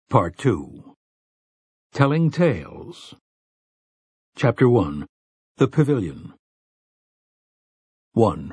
Part 2. Telling Tales. Chapter 1. The Pavilion. 1.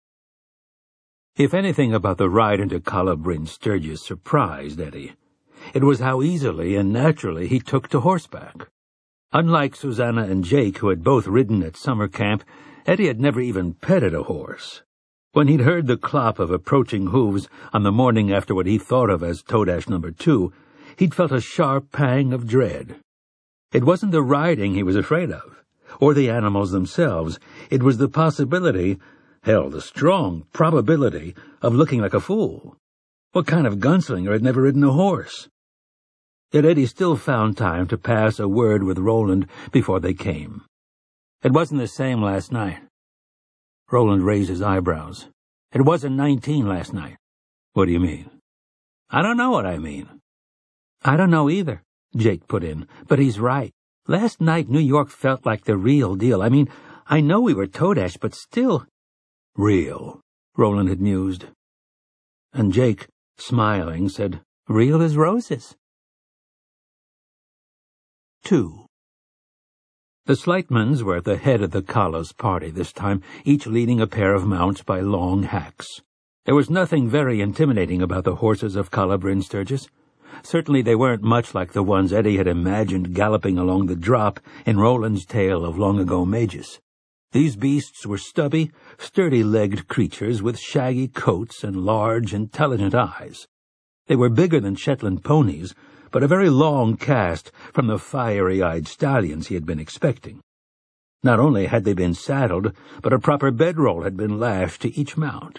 If anything about the ride into Calla Bryn Sturgis surprised Eddie, it was how easily and naturally he took to horseback. Unlike Susanna and Jake, who had both ridden at summer camp, Eddie had never even petted a horse. When he'd heard the clop of approaching hooves on the morning after what he thought of as Todash No. 2, he'd felt a sharp pang of dread. It wasn't the riding he was afraid of, or the animals themselves. It was the possibility, hell, the strong probability, of looking like a fool. What kind of gunslinger had never ridden a horse? Yet Eddie still found time to pass a word with Roland before they came. It wasn't the same last night. Roland raised his eyebrows. It wasn't 19 last night. What do you mean? I don't know what I mean. I don't know either, Jake put in, but he's right. Last night New York felt like the real deal. I mean, I know we were Todash, but still. Real, Roland had mused. And Jake, smiling, said, real as roses. 2. The Slightmans were at the head of the Calla's party this time, each leading a pair of mounts by long hacks. There was nothing very intimidating about the horses of Calla Bryn Sturgis. Certainly they weren't much like the ones Eddie had imagined galloping along the drop in Roland's tale of long-ago mages. These beasts were stubby, sturdy-legged creatures with shaggy coats and large, intelligent eyes. They were bigger than Shetland ponies, but a very long cast from the fiery-eyed stallions he had been expecting. Not only had they been saddled, but a proper bedroll had been lashed to each mount.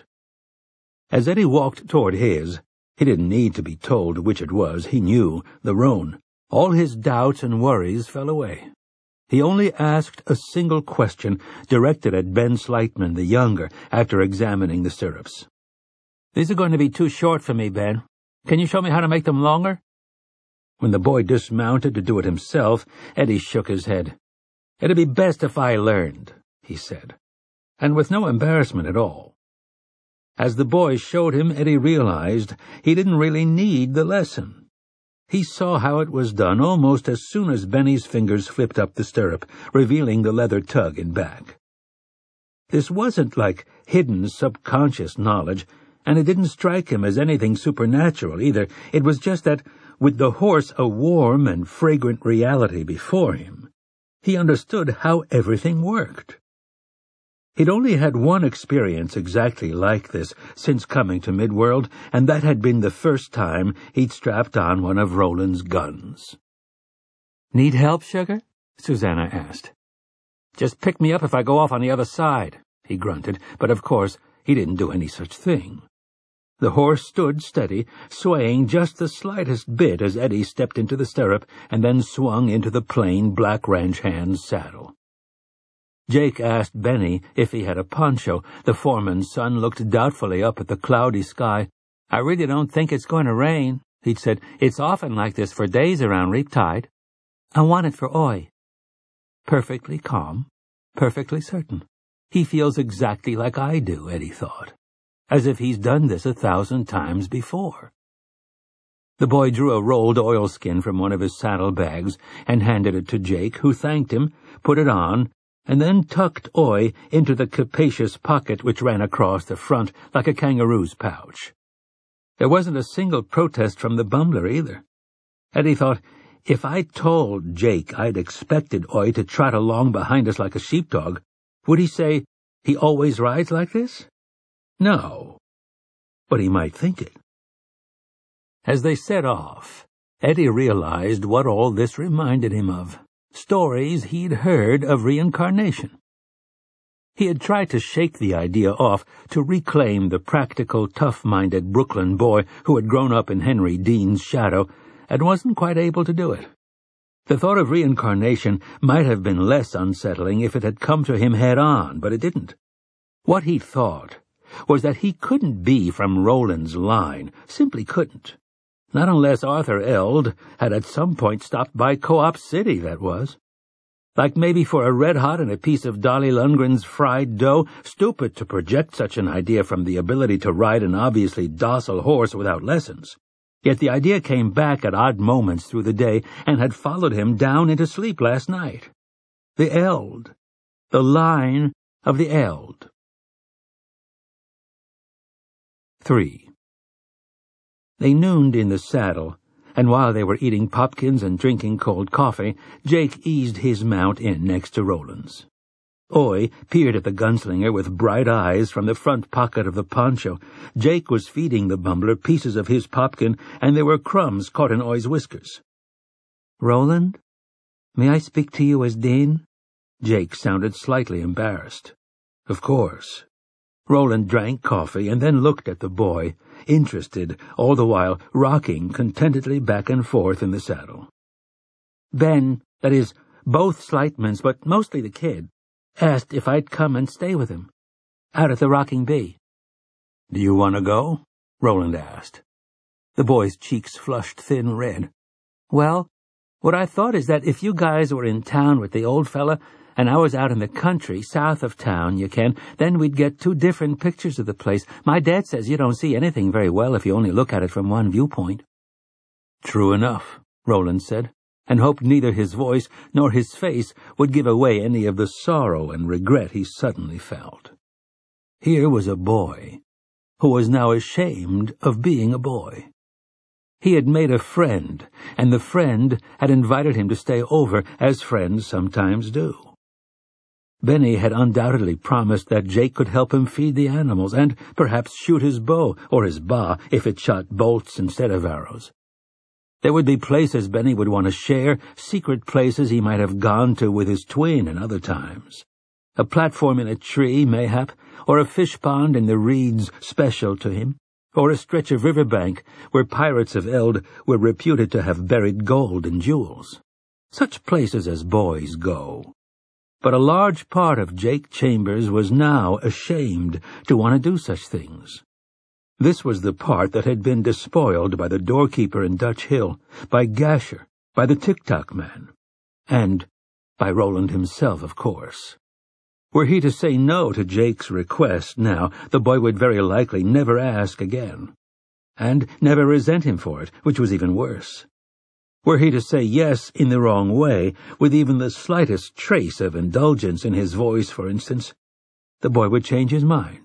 As Eddie walked toward his, he didn't need to be told which it was. He knew, the roan. All his doubts and worries fell away. He only asked a single question, directed at Ben Slightman the younger, after examining the stirrups. These are going to be too short for me, Ben. Can you show me how to make them longer? When the boy dismounted to do it himself, Eddie shook his head. It'd be best if I learned, he said, and with no embarrassment at all. As the boy showed him, Eddie realized he didn't really need the lesson. He saw how it was done almost as soon as Benny's fingers flipped up the stirrup, revealing the leather tug in back. This wasn't like hidden subconscious knowledge, and it didn't strike him as anything supernatural either. It was just that, with the horse a warm and fragrant reality before him, he understood how everything worked. He'd only had one experience exactly like this since coming to Midworld, and that had been the first time he'd strapped on one of Roland's guns. Need help, Sugar? Susanna asked. Just pick me up if I go off on the other side, he grunted, but of course he didn't do any such thing. The horse stood steady, swaying just the slightest bit as Eddie stepped into the stirrup and then swung into the plain black ranch hand's saddle. Jake asked Benny if he had a poncho. The foreman's son looked doubtfully up at the cloudy sky. I really don't think it's going to rain, he'd said. It's often like this for days around reap tide. I want it for Oi. Perfectly calm, perfectly certain. He feels exactly like I do, Eddie thought, as if he's done this 1,000 times before. The boy drew a rolled oilskin from one of his saddle bags and handed it to Jake, who thanked him, put it on, and then tucked Oi into the capacious pocket which ran across the front like a kangaroo's pouch. There wasn't a single protest from the bumbler either. Eddie thought, if I told Jake I'd expected Oi to trot along behind us like a sheepdog, would he say, he always rides like this? No, but he might think it. As they set off, Eddie realized what all this reminded him of. Stories he'd heard of reincarnation. He had tried to shake the idea off, to reclaim the practical, tough-minded Brooklyn boy who had grown up in Henry Dean's shadow, and wasn't quite able to do it. The thought of reincarnation might have been less unsettling if it had come to him head-on, but it didn't. What he thought was that he couldn't be from Roland's line, simply couldn't. Not unless Arthur Eld had at some point stopped by Co-op City, that was. Like maybe for a red hot and a piece of Dolly Lundgren's fried dough, stupid to project such an idea from the ability to ride an obviously docile horse without lessons. Yet the idea came back at odd moments through the day and had followed him down into sleep last night. The eld. The line of the eld. 3. They nooned in the saddle, and while they were eating popkins and drinking cold coffee, Jake eased his mount in next to Roland's. Oy peered at the gunslinger with bright eyes from the front pocket of the poncho. Jake was feeding the bumbler pieces of his popkin, and there were crumbs caught in Oy's whiskers. "Roland, may I speak to you as Dean?" Jake sounded slightly embarrassed. "Of course." Roland drank coffee and then looked at the boy, interested, all the while rocking contentedly back and forth in the saddle. "Ben, that is, both Slightmans, but mostly the kid, asked if I'd come and stay with him, out at the Rocking Bee." "Do you want to go?" Roland asked. The boy's cheeks flushed thin red. "Well, what I thought is that if you guys were in town with the old fella, and I was out in the country, south of town, then we'd get two different pictures of the place. My dad says you don't see anything very well if you only look at it from one viewpoint." "True enough," Roland said, and hoped neither his voice nor his face would give away any of the sorrow and regret he suddenly felt. Here was a boy who was now ashamed of being a boy. He had made a friend, and the friend had invited him to stay over, as friends sometimes do. Benny had undoubtedly promised that Jake could help him feed the animals and perhaps shoot his bow, or his ba, if it shot bolts instead of arrows. There would be places Benny would want to share, secret places he might have gone to with his twin in other times. A platform in a tree, mayhap, or a fish pond in the reeds special to him, or a stretch of riverbank where pirates of Eld were reputed to have buried gold and jewels. Such places as boys go. But a large part of Jake Chambers was now ashamed to want to do such things. This was the part that had been despoiled by the doorkeeper in Dutch Hill, by Gasher, by the Tick-Tock man, and by Roland himself, of course. Were he to say no to Jake's request now, the boy would very likely never ask again, and never resent him for it, which was even worse. Were he to say yes in the wrong way, with even the slightest trace of indulgence in his voice, for instance, the boy would change his mind.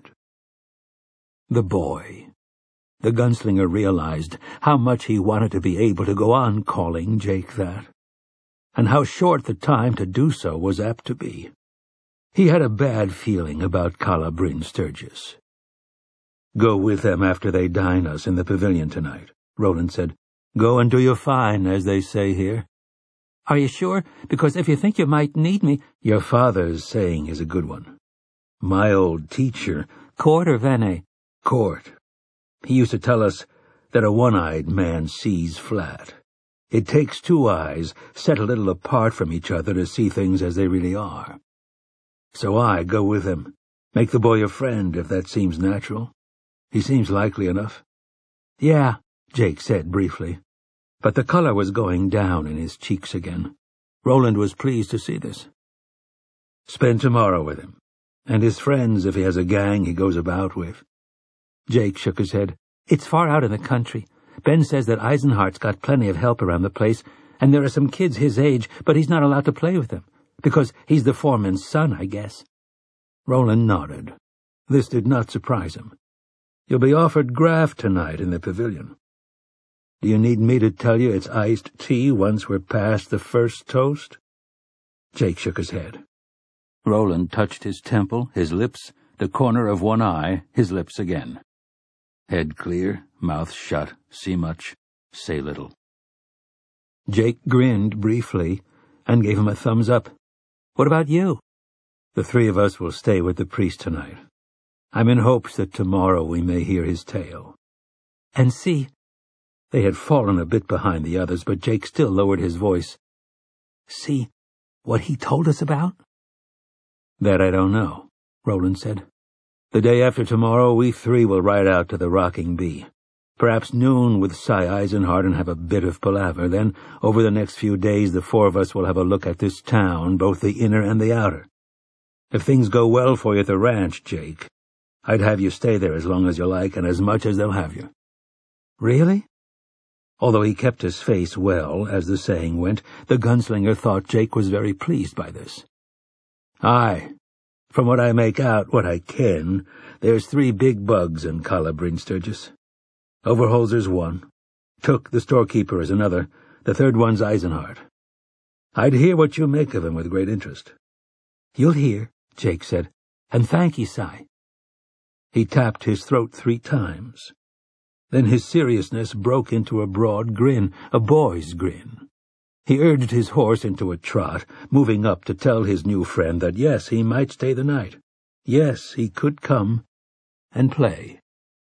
The boy. The gunslinger realized how much he wanted to be able to go on calling Jake that, and how short the time to do so was apt to be. He had a bad feeling about Calla Bryn Sturgis. "Go with them after they dine us in the pavilion tonight," Roland said. "Go and do your fine, as they say here." "Are you sure? Because if you think you might need me—" "Your father's saying is a good one. My old teacher—" "Court or Vene?" "Court. He used to tell us that a one-eyed man sees flat. It takes two eyes set a little apart from each other to see things as they really are. So I go with him. Make the boy your friend, if that seems natural. He seems likely enough." "Yeah," Jake said briefly, but the color was going down in his cheeks again. Roland was pleased to see this. "Spend tomorrow with him, and his friends if he has a gang he goes about with." Jake shook his head. "It's far out in the country. Ben says that Eisenhart's got plenty of help around the place, and there are some kids his age, but he's not allowed to play with them, because he's the foreman's son, I guess." Roland nodded. This did not surprise him. "You'll be offered graft tonight in the pavilion. Do you need me to tell you it's iced tea once we're past the first toast?" Jake shook his head. Roland touched his temple, his lips, the corner of one eye, his lips again. Head clear, mouth shut, see much, say little. Jake grinned briefly and gave him a thumbs up. "What about you?" "The three of us will stay with the priest tonight. I'm in hopes that tomorrow we may hear his tale." "And see—" They had fallen a bit behind the others, but Jake still lowered his voice. "See what he told us about?" "That I don't know," Roland said. "The day after tomorrow we three will ride out to the Rocking Bee. Perhaps noon with Cy Eisenhart and have a bit of palaver. Then, over the next few days, the four of us will have a look at this town, both the inner and the outer. If things go well for you at the ranch, Jake, I'd have you stay there as long as you like and as much as they'll have you." "Really?" Although he kept his face well, as the saying went, the gunslinger thought Jake was very pleased by this. "Aye, from what I make out, what I ken, there's 3 big bugs in Calla Bryn Sturgis. Overholser's one, Took the storekeeper is another, the third one's Eisenhart. I'd hear what you make of him with great interest." "You'll hear," Jake said, "and thank ye, Si." He tapped his throat 3 times. Then his seriousness broke into a broad grin, a boy's grin. He urged his horse into a trot, moving up to tell his new friend that yes, he might stay the night. Yes, he could come and play.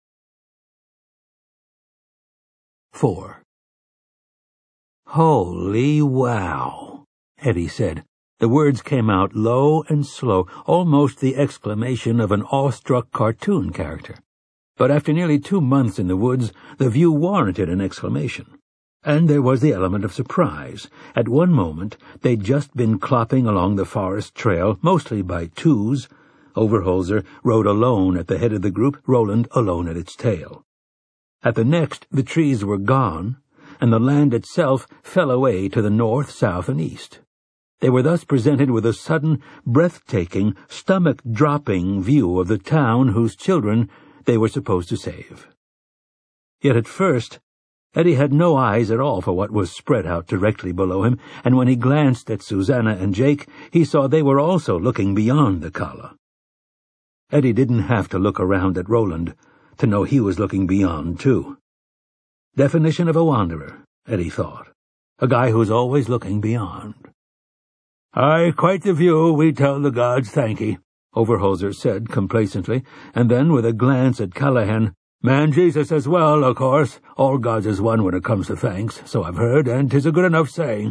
4. "Holy wow," Eddie said. The words came out low and slow, almost the exclamation of an awestruck cartoon character. But after nearly 2 months in the woods, the view warranted an exclamation. And there was the element of surprise. At one moment, they'd just been clopping along the forest trail, mostly by twos. Overholser rode alone at the head of the group, Roland alone at its tail. At the next, the trees were gone, and the land itself fell away to the north, south, and east. They were thus presented with a sudden, breathtaking, stomach-dropping view of the town whose children they were supposed to save. Yet at first, Eddie had no eyes at all for what was spread out directly below him, and when he glanced at Susanna and Jake, he saw they were also looking beyond the Calla. Eddie didn't have to look around at Roland to know he was looking beyond, too. Definition of a wanderer, Eddie thought. A guy who's always looking beyond. "Aye, quite the view, we tell the gods thankee," Overholser said complacently, and then, with a glance at Callahan, "Man Jesus as well, of course. All gods is one when it comes to thanks, so I've heard, and 'tis a good enough saying."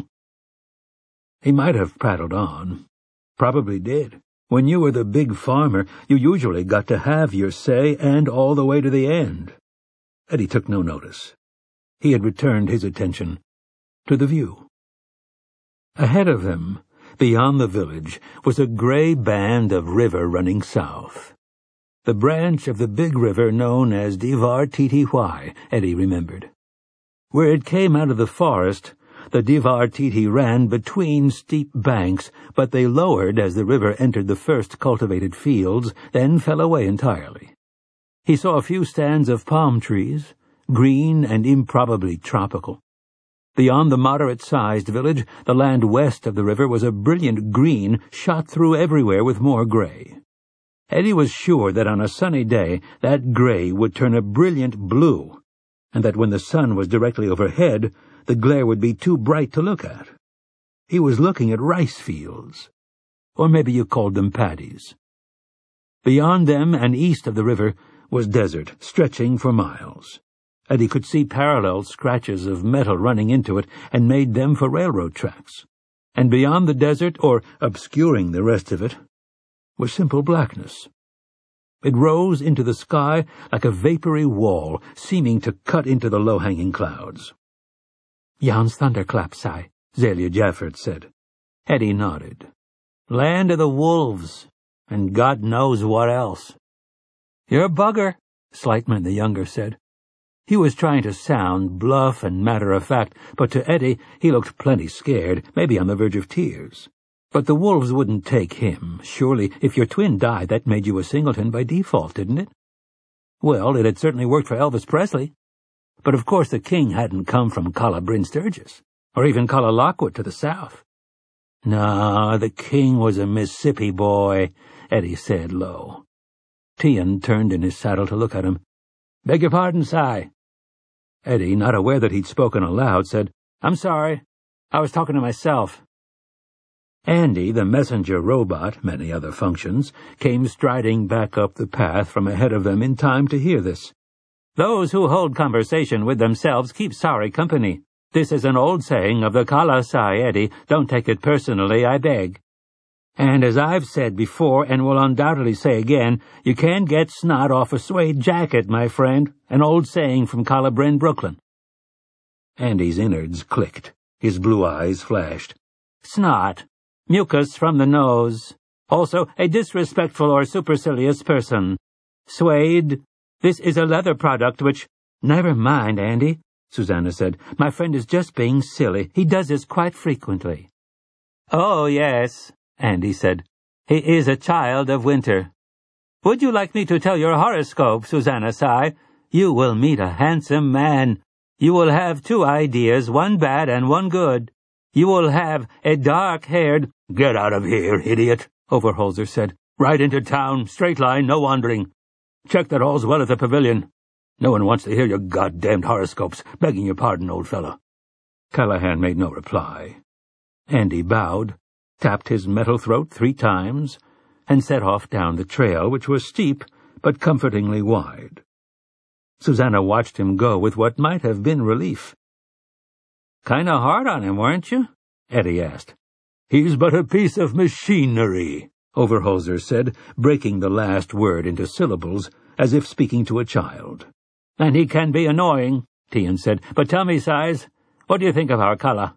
He might have prattled on. Probably did. When you were the big farmer, you usually got to have your say, and all the way to the end. Eddie took no notice. He had returned his attention to the view. Ahead of them, beyond the village, was a gray band of river running south. The branch of the big river known as Divar Tty, Eddie remembered. Where it came out of the forest, the Divar Tty ran between steep banks, but they lowered as the river entered the first cultivated fields, then fell away entirely. He saw a few stands of palm trees, green and improbably tropical. Beyond the moderate-sized village, the land west of the river was a brilliant green shot through everywhere with more gray. Eddie was sure that on a sunny day that gray would turn a brilliant blue, and that when the sun was directly overhead, the glare would be too bright to look at. He was looking at rice fields, or maybe you called them paddies. Beyond them and east of the river was desert, stretching for miles. Eddie could see parallel scratches of metal running into it and made them for railroad tracks. And beyond the desert, or obscuring the rest of it, was simple blackness. It rose into the sky like a vapory wall, seeming to cut into the low-hanging clouds. "Yon's thunderclap, Si," Zelia Jaffert said. Eddie nodded. "Land of the wolves, and God knows what else." "You're a bugger," Slightman the younger said. He was trying to sound bluff and matter-of-fact, but to Eddie he looked plenty scared, maybe on the verge of tears. But the wolves wouldn't take him. Surely, if your twin died, that made you a singleton by default, didn't it? Well, it had certainly worked for Elvis Presley. But of course the king hadn't come from Calla Bryn Sturgis, or even Calla Lockwood to the south. "No, the king was a Mississippi boy," Eddie said low. Tian turned in his saddle to look at him. "Beg your pardon, Si." Eddie, not aware that he'd spoken aloud, said, "I'm sorry. I was talking to myself." Andy, the messenger robot, many other functions, came striding back up the path from ahead of them in time to hear this. "Those who hold conversation with themselves keep sorry company. This is an old saying of the Calla, Si, Eddie. Don't take it personally, I beg. And as I've said before, and will undoubtedly say again, you can't get snot off a suede jacket, my friend. An old saying from Calla Bryn, Brooklyn." Andy's innards clicked. His blue eyes flashed. "Snot. Mucus from the nose. Also, a disrespectful or supercilious person. Suede. This is a leather product which—" "Never mind, Andy. Susanna said. My friend is just being silly. He does this quite frequently. Oh, yes, Andy said. He is a child of winter. Would you like me to tell your horoscope, Susanna sighed? You will meet a handsome man. You will have 2 ideas, one bad and one good. You will have a dark-haired— Get out of here, idiot, Overholser said. Right into town, straight line, no wandering. Check that all's well at the pavilion. No one wants to hear your goddamned horoscopes, begging your pardon, old fellow. Callahan made no reply. Andy bowed, tapped his metal throat 3 times, and set off down the trail, which was steep but comfortingly wide. Susanna watched him go with what might have been relief. Kinda hard on him, weren't you? Eddie asked. He's but a piece of machinery, Overholser said, breaking the last word into syllables, as if speaking to a child. And he can be annoying, Tian said. But tell me, Size, what do you think of our Kala?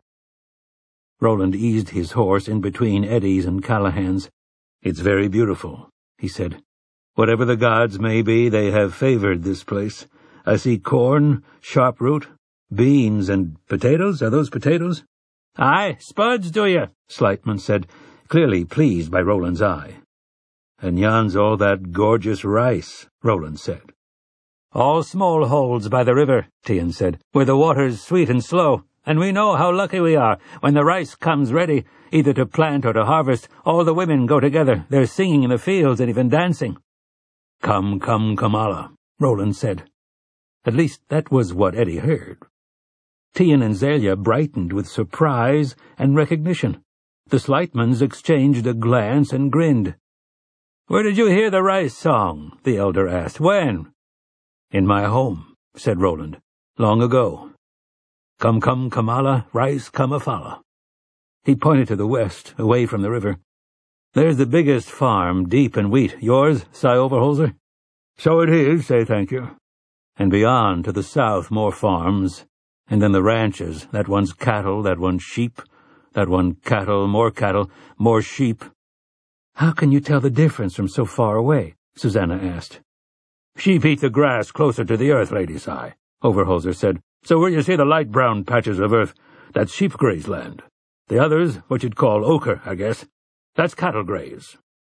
Roland eased his horse in between Eddie's and Callahan's. It's very beautiful, he said. Whatever the gods may be, they have favored this place. I see corn, sharp-root, beans, and potatoes. Are those potatoes? Aye, spuds, do you? Slightman said, clearly pleased by Roland's eye. And yon's all that gorgeous rice, Roland said. All small holes by the river, Tian said, where the water's sweet and slow, and we know how lucky we are. When the rice comes ready, either to plant or to harvest, all the women go together. They're singing in the fields and even dancing. Come, Kamala, Roland said. At least that was what Eddie heard. Tian and Zelia brightened with surprise and recognition. The Slightmans exchanged a glance and grinned. Where did you hear the rice song? The elder asked. When? In my home, said Roland. Long ago. Come, Kamala, rice Kamafala. He pointed to the west, away from the river. There's the biggest farm, deep in wheat. Yours, Cy Overholser? So it is, say thank you. And beyond, to the south, more farms. And then the ranches. That one's cattle, that one's sheep. That one cattle, more sheep. How can you tell the difference from so far away? Susanna asked. Sheep eat the grass closer to the earth, Lady Cy, Overholser said. So where you see the light brown patches of earth, that's sheep graze land. The others, what you'd call ochre, I guess, that's cattle graze.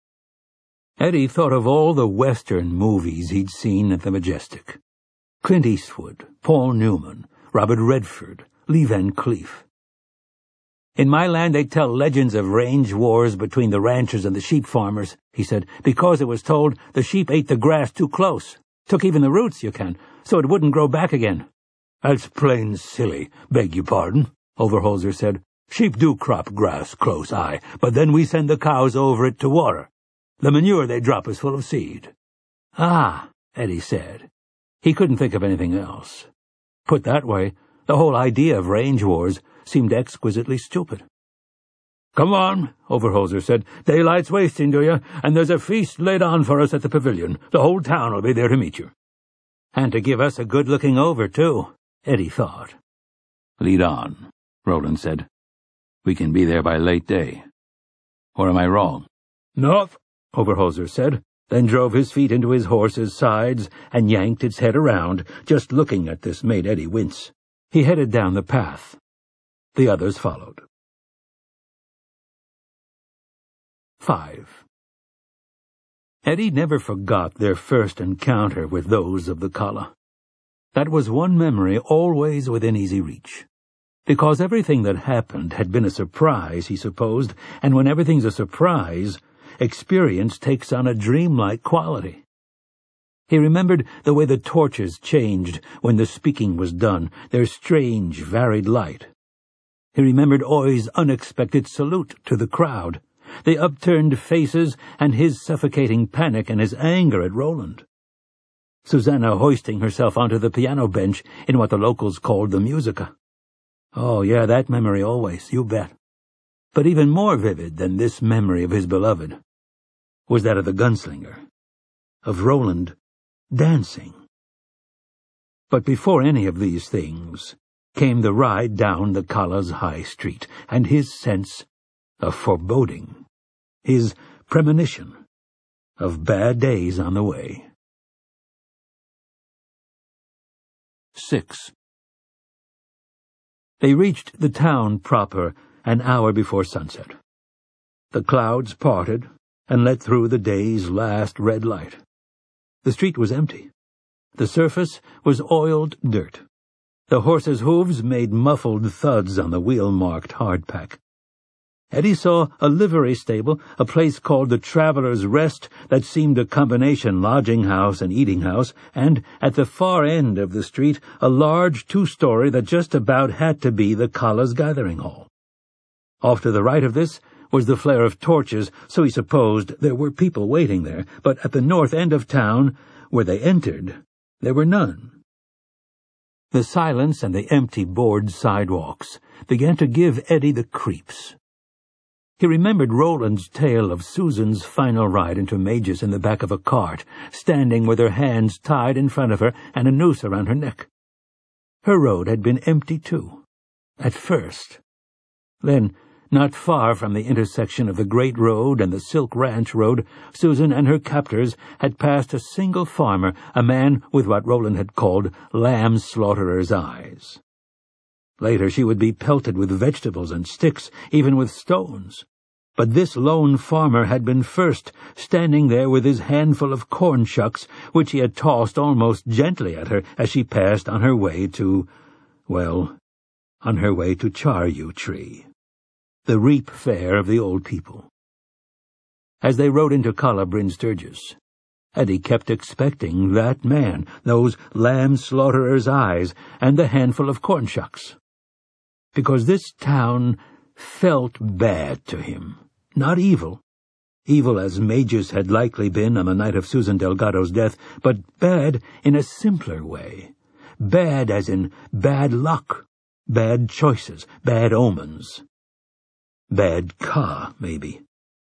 Eddie thought of all the Western movies he'd seen at the Majestic. Clint Eastwood, Paul Newman, Robert Redford, Lee Van Cleef. In my land they tell legends of range wars between the ranchers and the sheep farmers, he said, because it was told the sheep ate the grass too close, took even the roots, you can, so it wouldn't grow back again. That's plain silly, beg your pardon, Overholser said. Sheep do crop grass close, aye, but then we send the cows over it to water. The manure they drop is full of seed. Ah, Eddie said. He couldn't think of anything else. Put that way, the whole idea of range wars seemed exquisitely stupid. Come on, Overholser said. Daylight's wasting, do you? And there's a feast laid on for us at the pavilion. The whole town will be there to meet you. And to give us a good looking over, too, Eddie thought. Lead on, Roland said. We can be there by late day. Or am I wrong? North, Overholser said, then drove his feet into his horse's sides and yanked its head around. Just looking at this made Eddie wince. He headed down the path. The others followed. 5. Eddie never forgot their first encounter with those of the Kala. That was one memory always within easy reach. Because everything that happened had been a surprise, he supposed, and when everything's a surprise, experience takes on a dreamlike quality. He remembered the way the torches changed when the speaking was done, their strange, varied light. He remembered Oi's unexpected salute to the crowd, the upturned faces and his suffocating panic and his anger at Roland. Susanna hoisting herself onto the piano bench in what the locals called the musica. Oh, yeah, that memory always, you bet. But even more vivid than this memory of his beloved was that of the gunslinger, of Roland dancing. But before any of these things came the ride down the Kala's high street, and his sense of foreboding, his premonition of bad days on the way. 6. They reached the town proper an hour before sunset. The clouds parted and let through the day's last red light. The street was empty. The surface was oiled dirt. The horses' hooves made muffled thuds on the wheel-marked hardpack. Eddie saw a livery stable, a place called the Traveller's Rest that seemed a combination lodging-house and eating-house, and, at the far end of the street, a large two-story that just about had to be the Kala's gathering hall. Off to the right of this was the flare of torches, so he supposed there were people waiting there, but at the north end of town, where they entered, there were none. The silence and the empty board sidewalks began to give Eddie the creeps. He remembered Roland's tale of Susan's final ride into Magus in the back of a cart, standing with her hands tied in front of her and a noose around her neck. Her road had been empty, too, at first. Then, not far from the intersection of the Great Road and the Silk Ranch Road, Susan and her captors had passed a single farmer, a man with what Roland had called lamb slaughterer's eyes. Later she would be pelted with vegetables and sticks, even with stones. But this lone farmer had been first, standing there with his handful of corn shucks, which he had tossed almost gently at her as she passed on her way to, on her way to Char-Yu Tree, the reap fair of the old people. As they rode into Calla Bryn Sturgis, Eddie kept expecting that man, those lamb slaughterer's eyes, and the handful of corn shucks. Because this town felt bad to him. Not evil. Evil as Magus had likely been on the night of Susan Delgado's death, but bad in a simpler way. Bad as in bad luck, bad choices, bad omens. Bad Ka, maybe.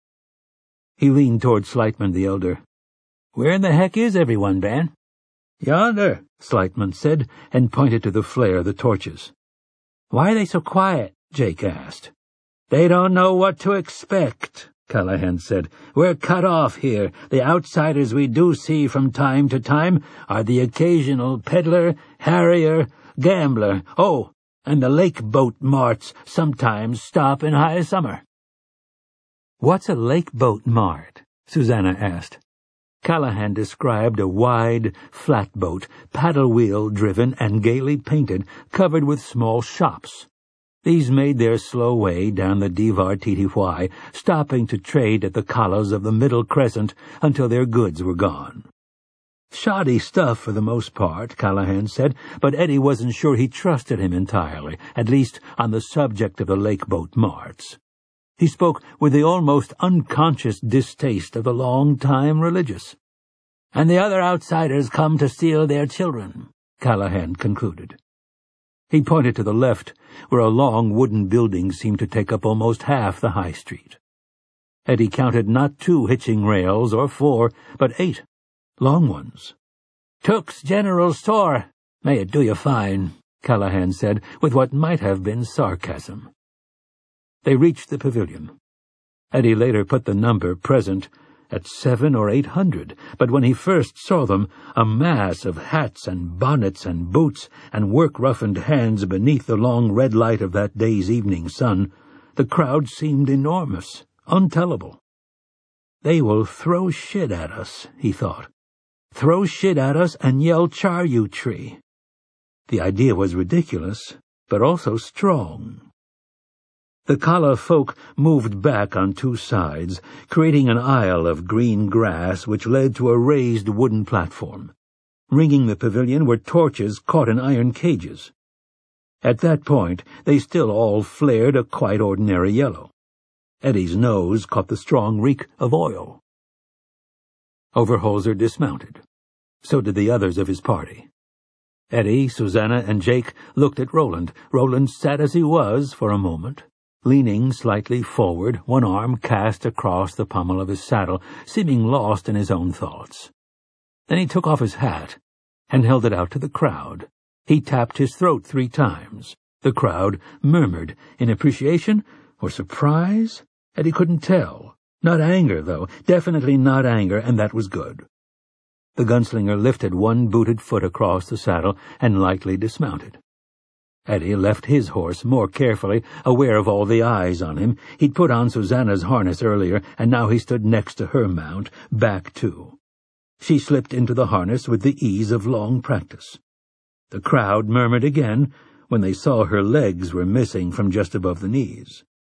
He leaned toward Slightman the elder. "Where in the heck is everyone, Ban?" "Yonder," Slightman said, and pointed to the flare of the torches. "Why are they so quiet?" Jake asked. "They don't know what to expect," Callahan said. "We're cut off here. The outsiders we do see from time to time are the occasional peddler, harrier, gambler. Oh, and the lake boat marts sometimes stop in high summer." "What's a lake boat mart?" Susanna asked. Callahan described a wide, flat boat, paddle-wheel driven and gaily painted, covered with small shops. These made their slow way down the Divar Tty, stopping to trade at the Kalas of the Middle Crescent until their goods were gone. Shoddy stuff for the most part, Callahan said, but Eddie wasn't sure he trusted him entirely, at least on the subject of the lake-boat marts. He spoke with the almost unconscious distaste of the long-time religious. "And the other outsiders come to steal their children," Callahan concluded. He pointed to the left, where a long wooden building seemed to take up almost half the high street. Eddie counted not 2 hitching rails or 4, but 8, long ones. "Took's General Store. May it do you fine," Callahan said, with what might have been sarcasm. They reached the pavilion. Eddie later put the number present at 700 or 800, but when he first saw them, a mass of hats and bonnets and boots and work-roughened hands beneath the long red light of that day's evening sun, the crowd seemed enormous, untellable. "They will throw shit at us," he thought. "Throw shit at us and yell Char-Yu Tree." The idea was ridiculous, but also strong. The Kala folk moved back on 2 sides, creating an aisle of green grass which led to a raised wooden platform. Ringing the pavilion were torches caught in iron cages. At that point, they still all flared a quite ordinary yellow. Eddie's nose caught the strong reek of oil. Overholser dismounted. So did the others of his party. Eddie, Susanna, and Jake looked at Roland. Roland sat as he was for a moment, leaning slightly forward, one arm cast across the pommel of his saddle, seeming lost in his own thoughts. Then he took off his hat and held it out to the crowd. He tapped his throat 3 times. The crowd murmured in appreciation or surprise. Eddie couldn't tell. Not anger, though. Definitely not anger, and that was good. The gunslinger lifted one booted foot across the saddle and lightly dismounted. Eddie left his horse more carefully, aware of all the eyes on him. He'd put on Susanna's harness earlier, and now he stood next to her mount, back too. She slipped into the harness with the ease of long practice. The crowd murmured again when they saw her legs were missing from just above the knees.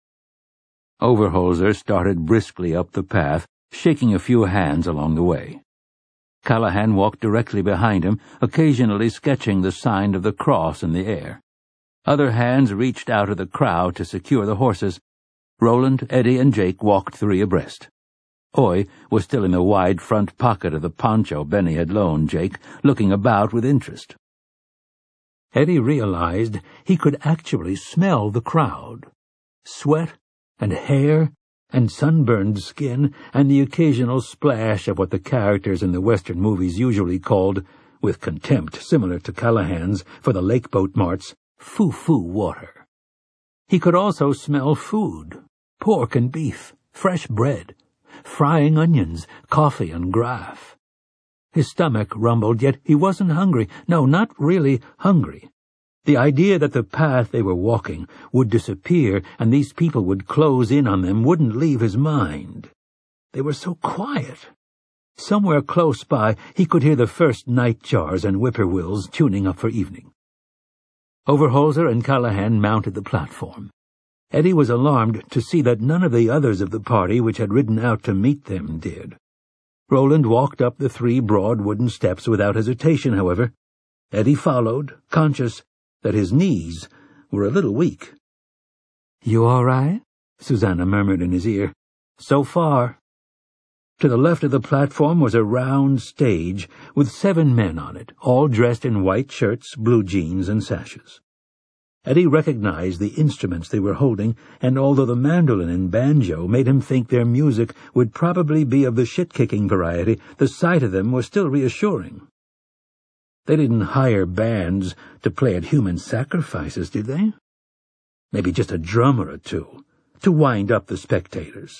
Overholser started briskly up the path, shaking a few hands along the way. Callahan walked directly behind him, occasionally sketching the sign of the cross in the air. Other hands reached out of the crowd to secure the horses. Roland, Eddie, and Jake walked 3 abreast. Oy was still in the wide front pocket of the poncho Benny had loaned Jake, looking about with interest. Eddie realized he could actually smell the crowd. Sweat and hair and sunburned skin and the occasional splash of what the characters in the Western movies usually called, with contempt similar to Callahan's for the lakeboat marts, foo-foo water. He could also smell food, pork and beef, fresh bread, frying onions, coffee and graff. His stomach rumbled, yet he wasn't hungry. No, not really hungry. The idea that the path they were walking would disappear and these people would close in on them wouldn't leave his mind. They were so quiet. Somewhere close by he could hear the first nightjars and whippoorwills tuning up for evening. Overholser and Callahan mounted the platform. Eddie was alarmed to see that none of the others of the party which had ridden out to meet them did. Roland walked up the 3 broad wooden steps without hesitation, however. Eddie followed, conscious that his knees were a little weak. "You all right?" Susanna murmured in his ear. "So far." To the left of the platform was a round stage with 7 men on it, all dressed in white shirts, blue jeans, and sashes. Eddie recognized the instruments they were holding, and although the mandolin and banjo made him think their music would probably be of the shit-kicking variety, the sight of them was still reassuring. They didn't hire bands to play at human sacrifices, did they? Maybe just a drummer or 2, to wind up the spectators.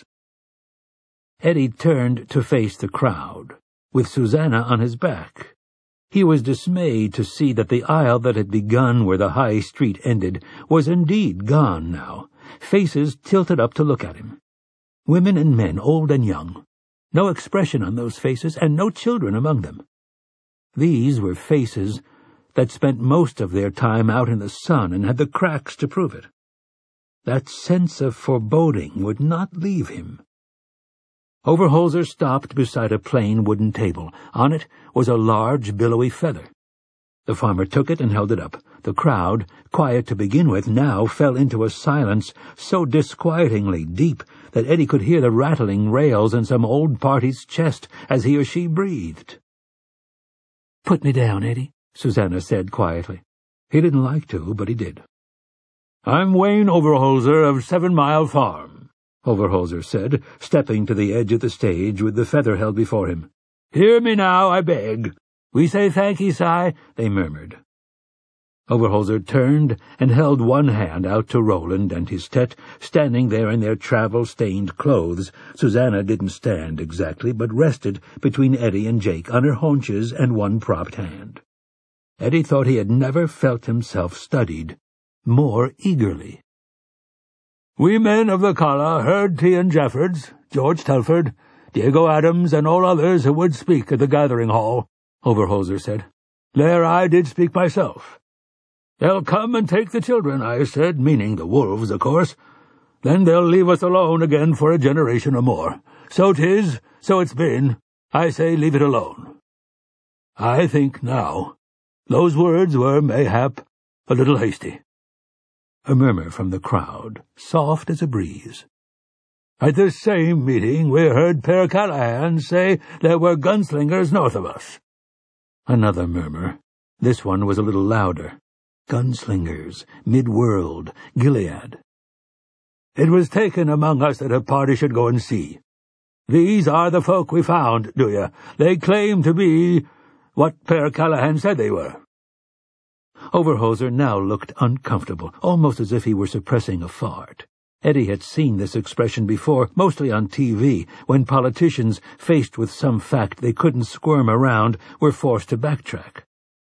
Eddie turned to face the crowd, with Susanna on his back. He was dismayed to see that the aisle that had begun where the high street ended was indeed gone now, faces tilted up to look at him. Women and men, old and young. No expression on those faces, and no children among them. These were faces that spent most of their time out in the sun and had the cracks to prove it. That sense of foreboding would not leave him. Overholser stopped beside a plain wooden table. On it was a large, billowy feather. The farmer took it and held it up. The crowd, quiet to begin with, now fell into a silence so disquietingly deep that Eddie could hear the rattling rails in some old party's chest as he or she breathed. "Put me down, Eddie," Susanna said quietly. He didn't like to, but he did. "I'm Wayne Overholser of 7 Mile Farm," Overholser said, stepping to the edge of the stage with the feather held before him. "Hear me now, I beg." "We say thankee, Si," they murmured. Overholser turned and held one hand out to Roland and his Tet, standing there in their travel-stained clothes. Susanna didn't stand exactly, but rested between Eddie and Jake on her haunches and one propped hand. Eddie thought he had never felt himself studied more eagerly. "We men of the collar heard T. and Jeffords, George Telford, Diego Adams, and all others who would speak at the gathering hall," Overholser said. "There I did speak myself. 'They'll come and take the children,' I said, meaning the wolves, of course. 'Then they'll leave us alone again for a generation or more. So 'tis, so it's been. I say leave it alone.' I think now those words were, mayhap, a little hasty." A murmur from the crowd, soft as a breeze. "At this same meeting we heard Per Callahan say there were gunslingers north of us." Another murmur. This one was a little louder. "Gunslingers, mid-world, Gilead." "It was taken among us that a party should go and see. These are the folk we found, do you? They claim to be what Per Callahan said they were." Overholser now looked uncomfortable, almost as if he were suppressing a fart. Eddie had seen this expression before, mostly on TV, when politicians, faced with some fact they couldn't squirm around, were forced to backtrack.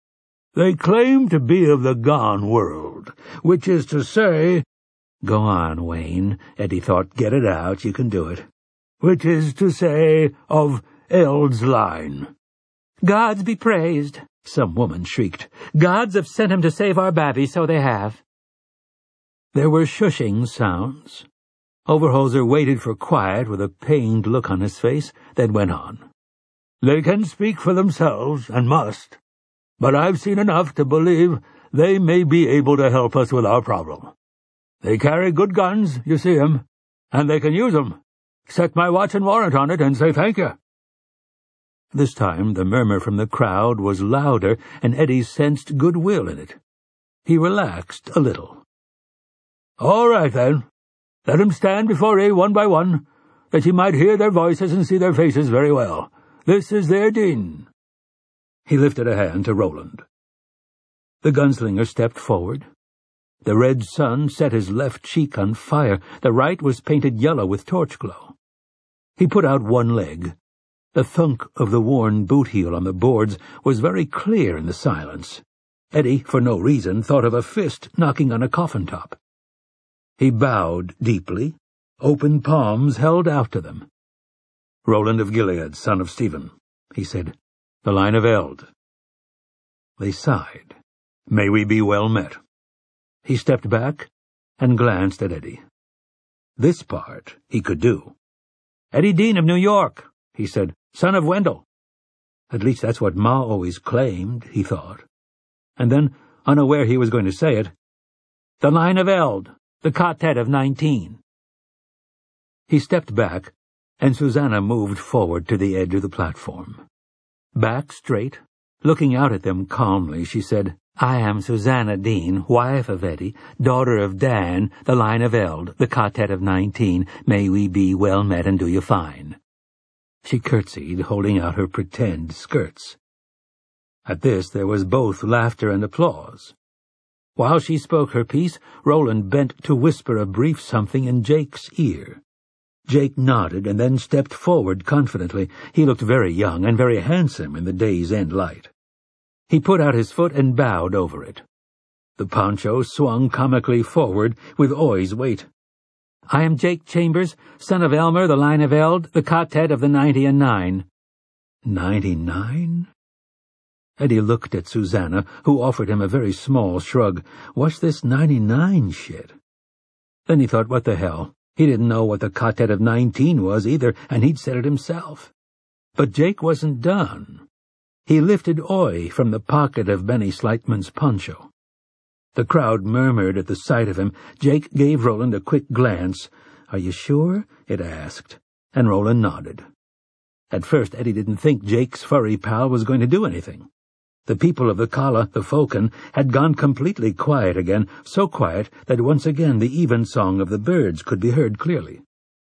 They claim to be of the gone world, which is to say—" "Go on, Wayne," Eddie thought. "Get it out. You can do it." "Which is to say, of Eld's line." "Gods be praised," some woman shrieked. "Gods have sent him to save our babby, so they have." There were shushing sounds. Overholser waited for quiet with a pained look on his face, then went on. "They can speak for themselves, and must, but I've seen enough to believe they may be able to help us with our problem. They carry good guns, you see 'em, and they can use 'em. Set my watch and warrant on it and say thank you." This time the murmur from the crowd was louder, and Eddie sensed goodwill in it. He relaxed a little. "All right, then. Let 'em stand before ye one by one, that ye might hear their voices and see their faces very well. This is their din." He lifted a hand to Roland. The gunslinger stepped forward. The red sun set his left cheek on fire. The right was painted yellow with torch glow. He put out one leg. The thunk of the worn boot heel on the boards was very clear in the silence. Eddie, for no reason, thought of a fist knocking on a coffin top. He bowed deeply, open palms held out to them. "Roland of Gilead, son of Stephen," he said. "The line of Eld." They sighed. "May we be well met." He stepped back and glanced at Eddie. This part he could do. "Eddie Dean of New York," he said, "son of Wendell." At least that's what Ma always claimed, he thought. And then, unaware he was going to say it, "The line of Eld, the quartet of 19. He stepped back, and Susanna moved forward to the edge of the platform. Back straight, looking out at them calmly, she said, "I am Susanna Dean, wife of Eddie, daughter of Dan, the line of Eld, the quartet of 19. May we be well met and do you fine." She curtsied, holding out her pretend skirts. At this there was both laughter and applause. While she spoke her piece, Roland bent to whisper a brief something in Jake's ear. Jake nodded and then stepped forward confidently. He looked very young and very handsome in the day's end light. He put out his foot and bowed over it. The poncho swung comically forward with Oi's weight. "I am Jake Chambers, son of Elmer, the line of Eld, the quartet of the 90 and 9. 99? Eddie looked at Susanna, who offered him a very small shrug. What's this 99 shit? Then he thought, what the hell? He didn't know what the quartet of 19 was either, and he'd said it himself. But Jake wasn't done. He lifted Oi from the pocket of Benny Slightman's poncho. The crowd murmured at the sight of him. Jake gave Roland a quick glance. "Are you sure?" it asked, and Roland nodded. At first Eddie didn't think Jake's furry pal was going to do anything. The people of the Kala, the Falcon, had gone completely quiet again, so quiet that once again the evensong of the birds could be heard clearly.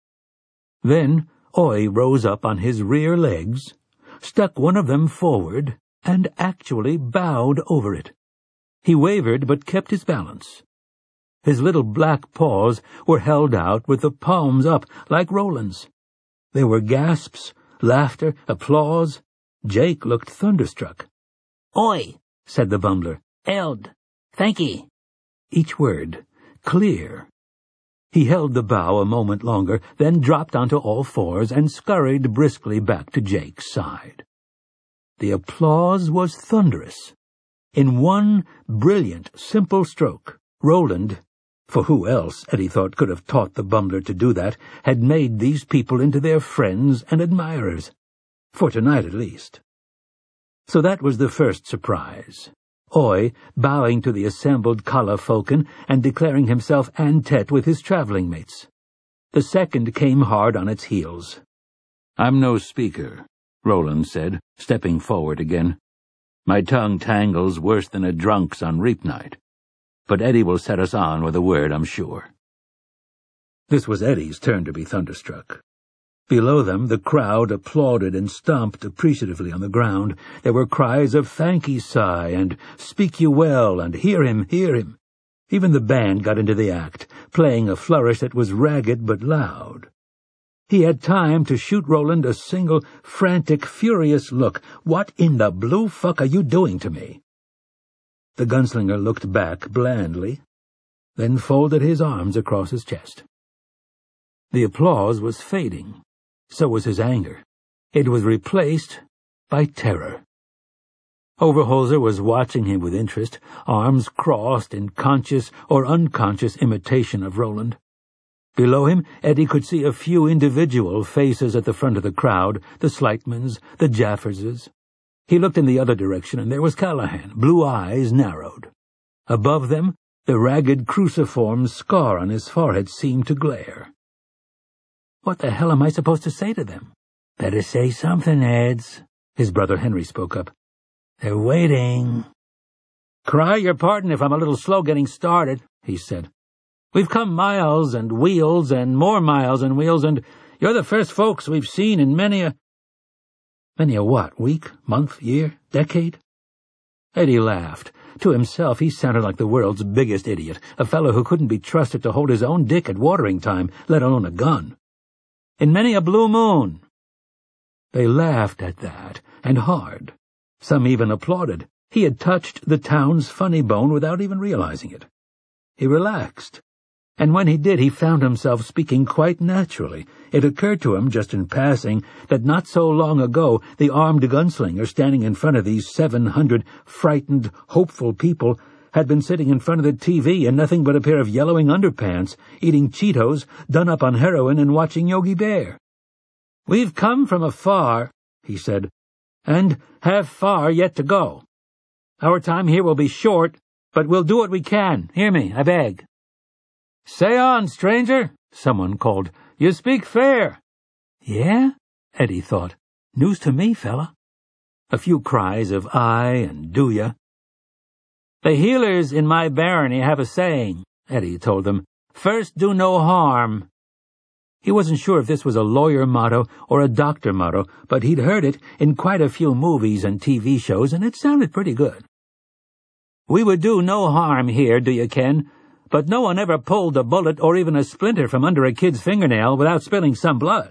Then Oi rose up on his rear legs, stuck one of them forward, and actually bowed over it. He wavered but kept his balance. His little black paws were held out with the palms up, like Roland's. There were gasps, laughter, applause. Jake looked thunderstruck. "Oi," said the bumbler. "Eld. Thank'ee." Each word clear. He held the bow a moment longer, then dropped onto all fours and scurried briskly back to Jake's side. The applause was thunderous. In one brilliant, simple stroke, Roland, for who else, Eddie thought, could have taught the bumbler to do that, had made these people into their friends and admirers. For tonight, at least. So that was the first surprise. Oi bowing to the assembled Kala Falcon and declaring himself en-tete with his traveling mates. The second came hard on its heels. "I'm no speaker," Roland said, stepping forward again. "My tongue tangles worse than a drunk's on reap night. But Eddie will set us on with a word, I'm sure." This was Eddie's turn to be thunderstruck. Below them the crowd applauded and stomped appreciatively on the ground. There were cries of "Thank ye, Si," and "Speak you well," and "Hear him, hear him." Even the band got into the act, playing a flourish that was ragged but loud. He had time to shoot Roland a single, frantic, furious look. "What in the blue fuck are you doing to me?" The gunslinger looked back blandly, then folded his arms across his chest. The applause was fading. So was his anger. It was replaced by terror. Overholser was watching him with interest, arms crossed in conscious or unconscious imitation of Roland. Below him, Eddie could see a few individual faces at the front of the crowd, the Slightmans, the Jafferses. He looked in the other direction, and there was Callahan, blue eyes narrowed. Above them, the ragged cruciform scar on his forehead seemed to glare. "What the hell am I supposed to say to them?" "Better say something, Eds," his brother Henry spoke up. "They're waiting." "Cry your pardon if I'm a little slow getting started," he said. "We've come miles and wheels and more miles and wheels, and you're the first folks we've seen in many a what, week, month, year, decade?" Eddie laughed. To himself, he sounded like the world's biggest idiot, a fellow who couldn't be trusted to hold his own dick at watering time, let alone a gun. "In many a blue moon." They laughed at that, and hard. Some even applauded. He had touched the town's funny bone without even realizing it. He relaxed, and when he did, he found himself speaking quite naturally. It occurred to him, just in passing, that not so long ago the armed gunslinger standing in front of these 700 frightened, hopeful people had been sitting in front of the TV in nothing but a pair of yellowing underpants, eating Cheetos, done up on heroin, and watching Yogi Bear. "We've come from afar," he said, "and have far yet to go. Our time here will be short, but we'll do what we can. Hear me, I beg." "Say on, stranger," someone called. "You speak fair." "Yeah?" Eddie thought. "News to me, fella." A few cries of "aye" and "do ya." "The healers in my barony have a saying," Eddie told them. "First do no harm." He wasn't sure if this was a lawyer motto or a doctor motto, but he'd heard it in quite a few movies and TV shows, and it sounded pretty good. "We would do no harm here, do you ken? But no one ever pulled a bullet or even a splinter from under a kid's fingernail without spilling some blood."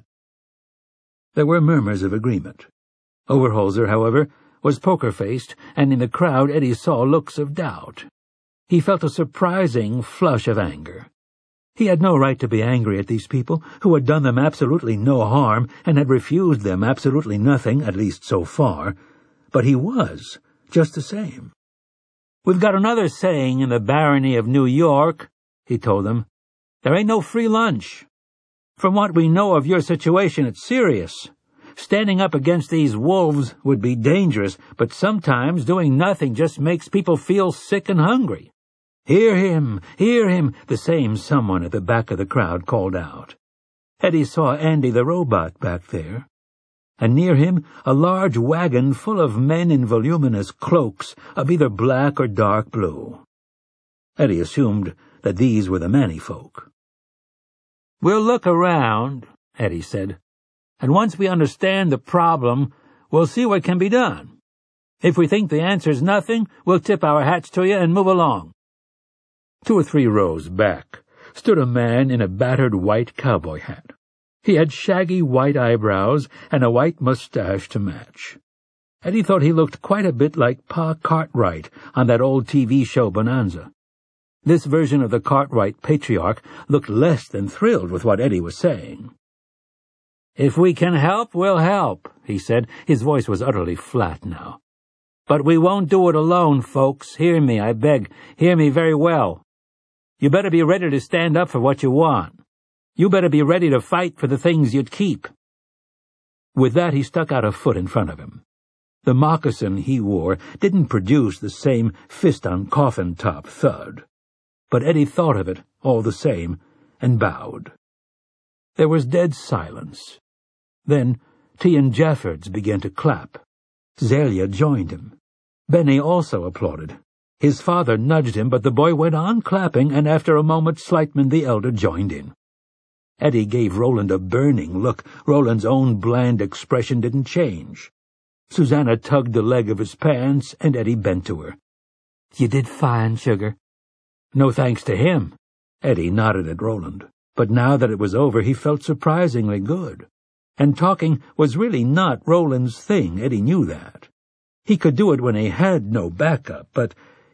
There were murmurs of agreement. Overholser, however, was poker-faced, and in the crowd Eddie saw looks of doubt. He felt a surprising flush of anger. He had no right to be angry at these people, who had done them absolutely no harm and had refused them absolutely nothing, at least so far, but he was, just the same. "We've got another saying in the barony of New York," he told them. "There ain't no free lunch. From what we know of your situation, it's serious. Standing up against these wolves would be dangerous, but sometimes doing nothing just makes people feel sick and hungry." "Hear him! Hear him!" the same someone at the back of the crowd called out. Eddie saw Andy the robot back there, and near him a large wagon full of men in voluminous cloaks of either black or dark blue. Eddie assumed that these were the Manny folk. "We'll look around," Eddie said, "and once we understand the problem, we'll see what can be done. If we think the answer's nothing, we'll tip our hats to you and move along." 2 or 3 rows back stood a man in a battered white cowboy hat. He had shaggy white eyebrows and a white mustache to match. Eddie thought he looked quite a bit like Pa Cartwright on that old TV show Bonanza. This version of the Cartwright patriarch looked less than thrilled with what Eddie was saying. "If we can help, we'll help," he said. His voice was utterly flat now. "But we won't do it alone, folks. Hear me, I beg. Hear me very well. You better be ready to stand up for what you want. You better be ready to fight for the things you'd keep." With that, he stuck out a foot in front of him. The moccasin he wore didn't produce the same fist-on-coffin-top thud, but Eddie thought of it all the same and bowed. There was dead silence. Then T and Jeffords began to clap. Zelia joined him. Benny also applauded. His father nudged him, but the boy went on clapping, and after a moment Slightman the elder joined in. Eddie gave Roland a burning look. Roland's own bland expression didn't change. Susanna tugged the leg of his pants, and Eddie bent to her. "You did fine, sugar." "No thanks to him." Eddie nodded at Roland. But now that it was over, he felt surprisingly good. And talking was really not Roland's thing. Eddie knew that. He could do it when he had no backup, but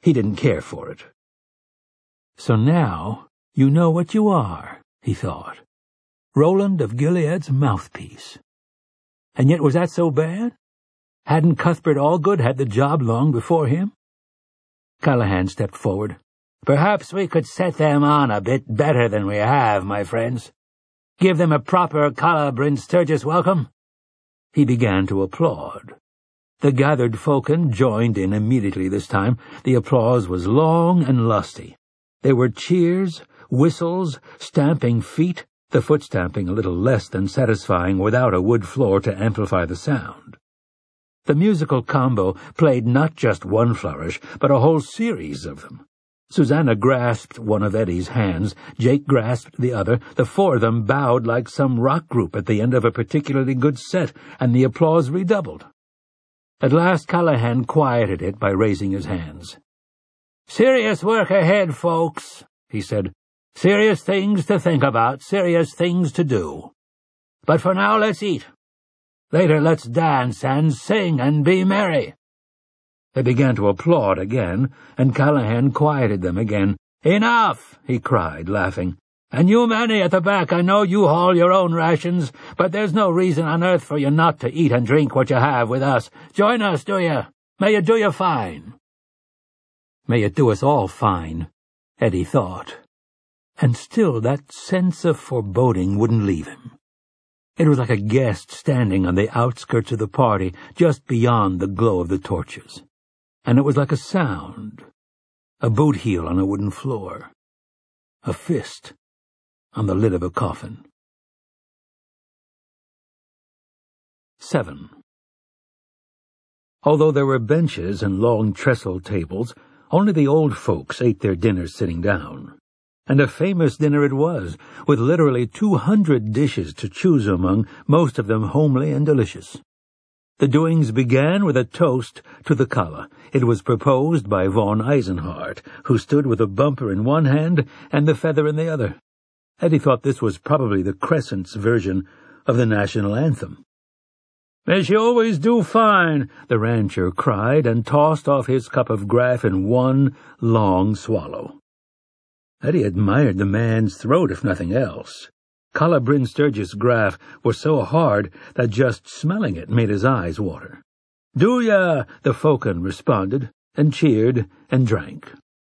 He didn't care for it. So now you know what you are, he thought. Roland of Gilead's mouthpiece. And yet was that so bad? Hadn't Cuthbert Allgood had the job long before him? Callahan stepped forward. Perhaps we could set them on a bit better than we have, my friends. Give them a proper Calla Bryn Sturgis welcome. He began to applaud. The gathered folken joined in immediately this time. The applause was long and lusty. There were cheers, whistles, stamping feet, the foot stamping a little less than satisfying without a wood floor to amplify the sound. The musical combo played not just one flourish, but a whole series of them. Susanna grasped one of Eddie's hands, Jake grasped the other, the four of them bowed like some rock group at the end of a particularly good set, and the applause redoubled. At last Callahan quieted it by raising his hands. "Serious work ahead, folks," he said. "Serious things to think about, serious things to do. But for now, let's eat. Later, let's dance and sing and be merry." They began to applaud again, and Callahan quieted them again. "Enough!" he cried, laughing. "And you, Manny, at the back, I know you haul your own rations, but there's no reason on earth for you not to eat and drink what you have with us. Join us, do you? May it do you fine." May it do us all fine, Eddie thought. And still that sense of foreboding wouldn't leave him. It was like a guest standing on the outskirts of the party, just beyond the glow of the torches. And it was like a sound, a boot heel on a wooden floor, a fist on the lid of a coffin. 7. Although there were benches and long trestle tables, only the old folks ate their dinners sitting down. And a famous dinner it was, with literally 200 dishes to choose among, most of them homely and delicious. The doings began with a toast to the Calla. It was proposed by von Eisenhardt, who stood with a bumper in one hand and the feather in the other. Eddie thought this was probably the Crescent's version of the national anthem. "May she always do fine," the rancher cried, and tossed off his cup of graff in one long swallow. Eddie admired the man's throat, if nothing else. Calla Bryn Sturgis graff was so hard that just smelling it made his eyes water. "Do ya?" the folken responded, and cheered and drank.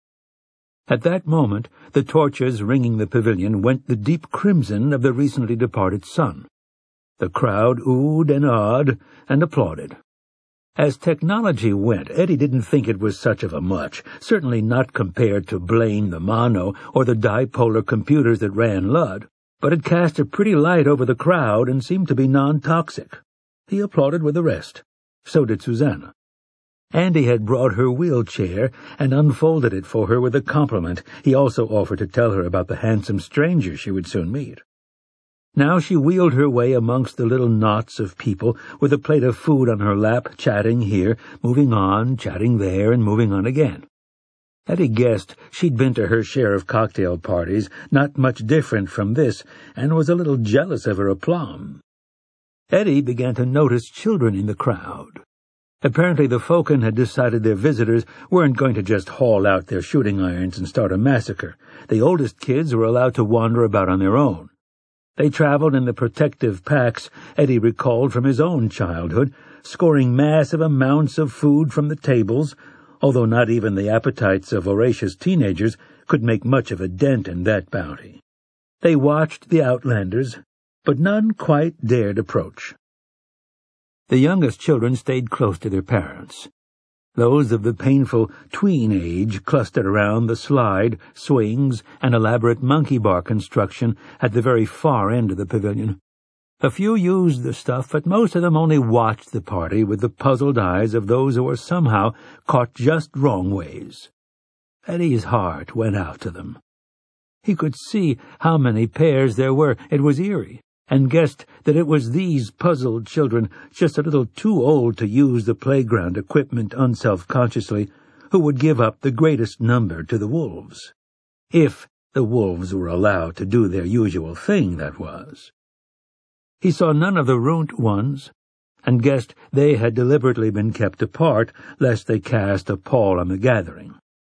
At that moment, the torches ringing the pavilion went the deep crimson of the recently departed sun. The crowd oohed and awed and applauded. As technology went, Eddie didn't think it was such of a much, certainly not compared to Blaine the Mono or the dipolar computers that ran Ludd, but it cast a pretty light over the crowd and seemed to be non-toxic. He applauded with the rest. So did Susanna. Andy had brought her wheelchair and unfolded it for her with a compliment. He also offered to tell her about the handsome stranger she would soon meet. Now she wheeled her way amongst the little knots of people, with a plate of food on her lap, chatting here, moving on, chatting there, and moving on again. Eddie guessed she'd been to her share of cocktail parties, not much different from this, and was a little jealous of her aplomb. Eddie began to notice children in the crowd. Apparently the folken had decided their visitors weren't going to just haul out their shooting irons and start a massacre. The oldest kids were allowed to wander about on their own. They traveled in the protective packs Eddie recalled from his own childhood, scoring massive amounts of food from the tables, although not even the appetites of voracious teenagers could make much of a dent in that bounty. They watched the outlanders, but none quite dared approach. The youngest children stayed close to their parents. Those of the painful tween age clustered around the slide, swings, and elaborate monkey bar construction at the very far end of the pavilion. A few used the stuff, but most of them only watched the party with the puzzled eyes of those who were somehow caught just wrong ways. Eddie's heart went out to them. He could see how many pairs there were. It was eerie, and guessed that it was these puzzled children, just a little too old to use the playground equipment unself-consciously, who would give up the greatest number to the wolves. If the wolves were allowed to do their usual thing, that was. He saw none of the runt ones, and guessed they had deliberately been kept apart, lest they cast a pall on the gathering.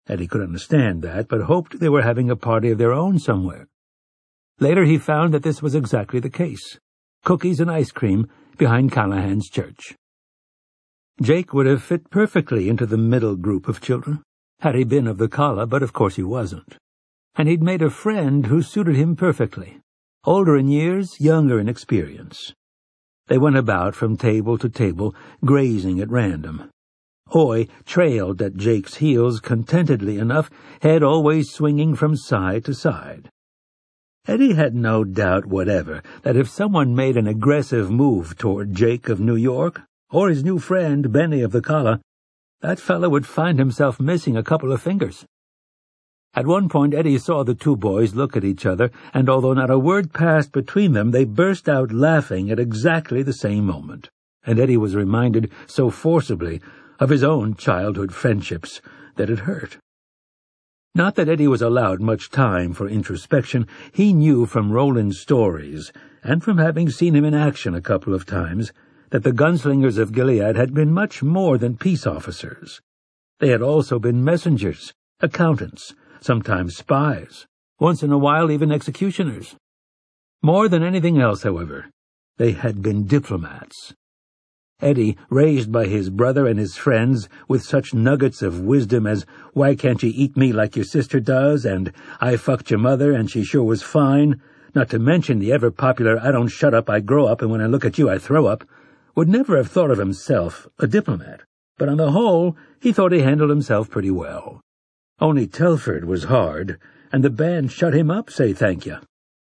Eddie could understand that, but hoped they were having a party of their own somewhere. Later he found that this was exactly the case. Cookies and ice cream behind Callahan's church. Jake would have fit perfectly into the middle group of children, had he been of the Kala, but of course he wasn't. And he'd made a friend who suited him perfectly, older in years, younger in experience. They went about from table to table, grazing at random. Oy trailed at Jake's heels contentedly enough, head always swinging from side to side. Eddie had no doubt whatever that if someone made an aggressive move toward Jake of New York, or his new friend Benny of the Kala, that fellow would find himself missing a couple of fingers. At one point Eddie saw the two boys look at each other, and although not a word passed between them, they burst out laughing at exactly the same moment, and Eddie was reminded so forcibly of his own childhood friendships that it hurt. Not that Eddie was allowed much time for introspection. He knew from Roland's stories, and from having seen him in action a couple of times, that the gunslingers of Gilead had been much more than peace officers. They had also been messengers, accountants, sometimes spies, once in a while even executioners. More than anything else, however, they had been diplomats. Eddie, raised by his brother and his friends with such nuggets of wisdom as, "Why can't you eat me like your sister does?" and "I fucked your mother and she sure was fine," not to mention the ever-popular "I don't shut up, I grow up, and when I look at you I throw up," would never have thought of himself a diplomat, but on the whole he thought he handled himself pretty well. Only Telford was hard, and the band shut him up, say thank you.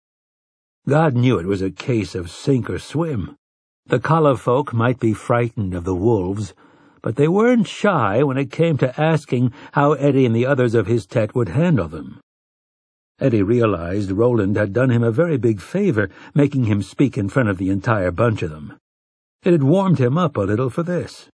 God knew it was a case of sink or swim. The Kala folk might be frightened of the wolves, but they weren't shy when it came to asking how Eddie and the others of his tet would handle them. Eddie realized Roland had done him a very big favor, making him speak in front of the entire bunch of them. It had warmed him up a little for this.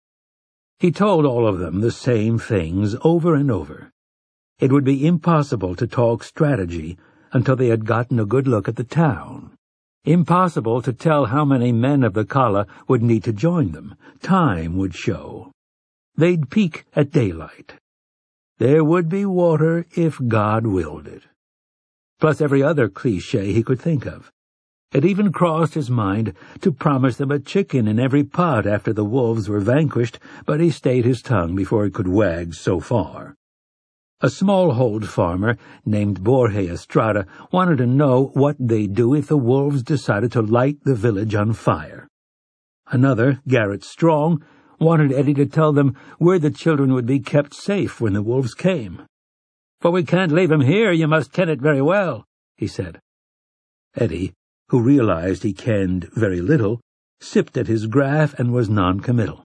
He told all of them the same things over and over. It would be impossible to talk strategy until they had gotten a good look at the town. Impossible to tell how many men of the Kala would need to join them. Time would show. They'd peak at daylight. There would be water if God willed it. Plus every other cliché he could think of. It even crossed his mind to promise them a chicken in every pot after the wolves were vanquished, but he stayed his tongue before it could wag so far. A smallhold farmer named Borge Estrada wanted to know what they'd do if the wolves decided to light the village on fire. Another, Garrett Strong, wanted Eddie to tell them where the children would be kept safe when the wolves came. "For we can't leave 'em here, you must ken it very well," he said. Eddie, who realized he kenned very little, sipped at his graph and was non-committal.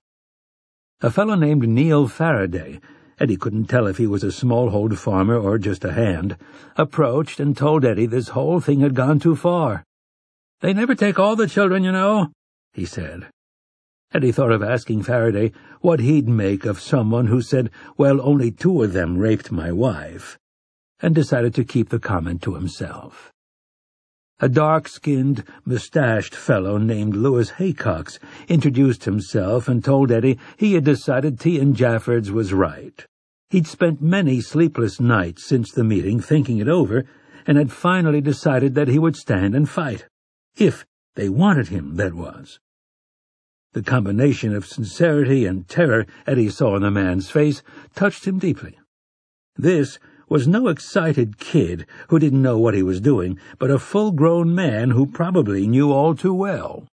A fellow named Neil Faraday, Eddie couldn't tell if he was a smallhold farmer or just a hand, approached and told Eddie this whole thing had gone too far. "They never take all the children, you know," he said. Eddie thought of asking Faraday what he'd make of someone who said, "Well, only 2 of them raped my wife," and decided to keep the comment to himself. A dark-skinned, mustached fellow named Louis Haycox introduced himself and told Eddie he had decided T. and Jaffords was right. He'd spent many sleepless nights since the meeting thinking it over, and had finally decided that he would stand and fight. If they wanted him, that was. The combination of sincerity and terror Eddie saw in the man's face touched him deeply. This was no excited kid who didn't know what he was doing, but a full-grown man who probably knew all too well.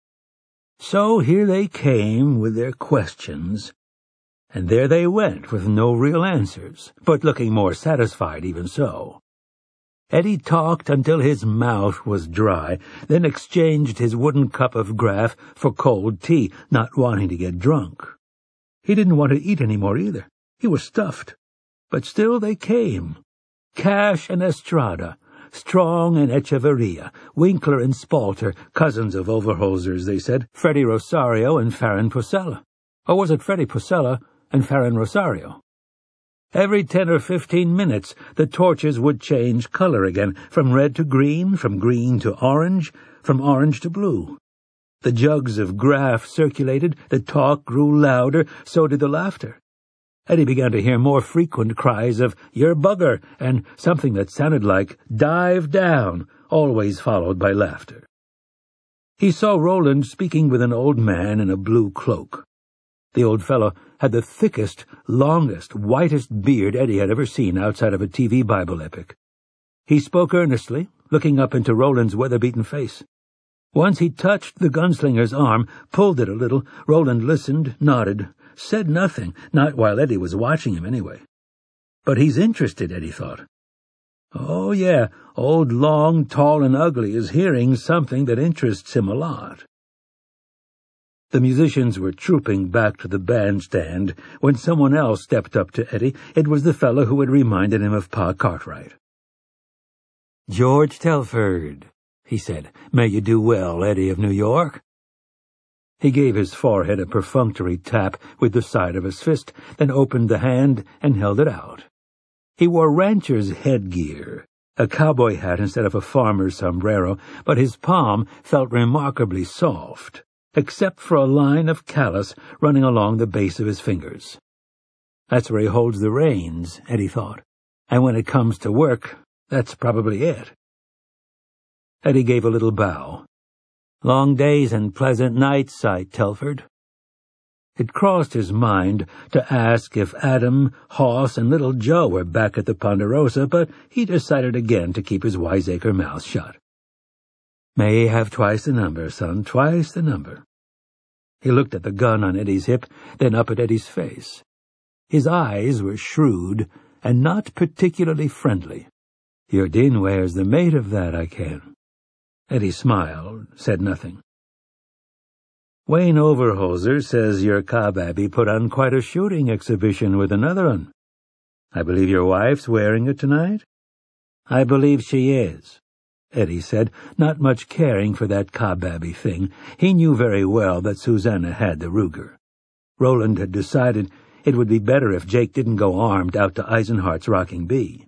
So here they came with their questions, and there they went with no real answers, but looking more satisfied even so. Eddie talked until his mouth was dry, then exchanged his wooden cup of graph for cold tea, not wanting to get drunk. He didn't want to eat any more either. He was stuffed. But still they came. Cash and Estrada, Strong and Echeverria, Winkler and Spalter, cousins of Overholzer's, they said, Freddie Rosario and Farron Posella. Or was it Freddie Posella and Farron Rosario? Every 10 or 15 minutes the torches would change color again, from red to green, from green to orange, from orange to blue. The jugs of graph circulated, the talk grew louder, so did the laughter. Eddie began to hear more frequent cries of, "You're bugger," and something that sounded like, "Dive down," always followed by laughter. He saw Roland speaking with an old man in a blue cloak. The old fellow had the thickest, longest, whitest beard Eddie had ever seen outside of a TV Bible epic. He spoke earnestly, looking up into Roland's weather-beaten face. Once he touched the gunslinger's arm, pulled it a little. Roland listened, nodded, said nothing, not while Eddie was watching him anyway. But he's interested, Eddie thought. Oh, yeah, old Long, Tall, and Ugly is hearing something that interests him a lot. The musicians were trooping back to the bandstand when someone else stepped up to Eddie. It was the fellow who had reminded him of Pa Cartwright. "George Telford," he said. "May you do well, Eddie of New York." He gave his forehead a perfunctory tap with the side of his fist, then opened the hand and held it out. He wore rancher's headgear, a cowboy hat instead of a farmer's sombrero, but his palm felt remarkably soft, except for a line of callus running along the base of his fingers. That's where he holds the reins, Eddie thought, and when it comes to work, that's probably it. Eddie gave a little bow. "Long days and pleasant nights, I Telford." It crossed his mind to ask if Adam, Hoss, and Little Joe were back at the Ponderosa, but he decided again to keep his wiseacre mouth shut. "May he have twice the number, son, twice the number." He looked at the gun on Eddie's hip, then up at Eddie's face. His eyes were shrewd and not particularly friendly. "Your din wears the mate of that, I ken." Eddie smiled, said nothing. "Wayne Overholser says your Kababy put on quite a shooting exhibition with another one. I believe your wife's wearing it tonight?" "I believe she is," Eddie said, not much caring for that Kababy thing. He knew very well that Susanna had the Ruger. Roland had decided it would be better if Jake didn't go armed out to Eisenhart's Rocking Bee.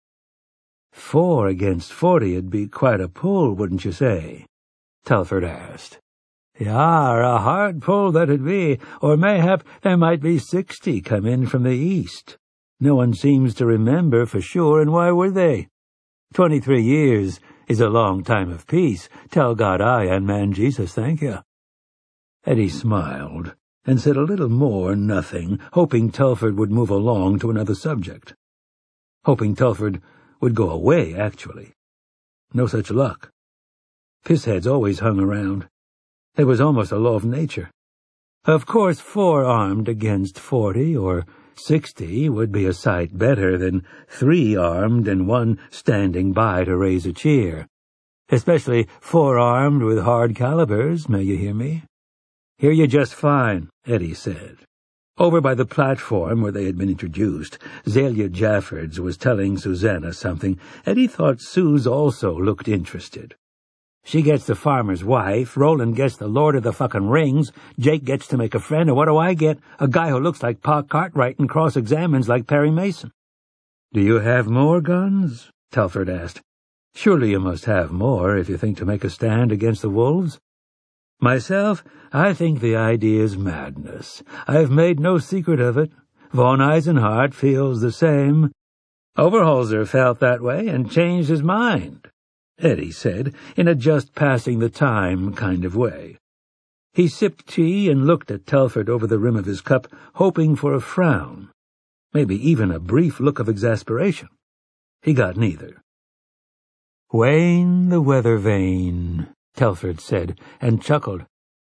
4 against 40'd be quite a pull, wouldn't you say?" Telford asked. "Yar, a hard pull that'd be, or mayhap there might be 60 come in from the east. No one seems to remember for sure, and why would they? 23 years is a long time of peace. Tell God I and man Jesus thank you." Eddie smiled and said a little more nothing, hoping Telford would move along to another subject. Hoping Telford would go away, actually. No such luck. Pissheads always hung around. It was almost a law of nature. Of course, 4 armed against 40 or 60 would be a sight better than 3 armed and 1 standing by to raise a cheer. Especially 4 armed with hard calibers, may you hear me? "Hear you just fine," Eddie said. Over by the platform where they had been introduced, Zelia Jaffords was telling Susanna something. Eddie thought Suze also looked interested. "She gets the farmer's wife, Roland gets the Lord of the fucking Rings, Jake gets to make a friend, and what do I get? A guy who looks like Pa Cartwright and cross-examines like Perry Mason." "Do you have more guns?" Telford asked. "Surely you must have more if you think to make a stand against the wolves." "Myself, I think the idea is madness. I've made no secret of it. Von Eisenhart feels the same. Overholser felt that way and changed his mind," Eddie said, in a just-passing-the-time kind of way. He sipped tea and looked at Telford over the rim of his cup, hoping for a frown, maybe even a brief look of exasperation. He got neither. "Wayne the weather vane," Telford said, and chuckled.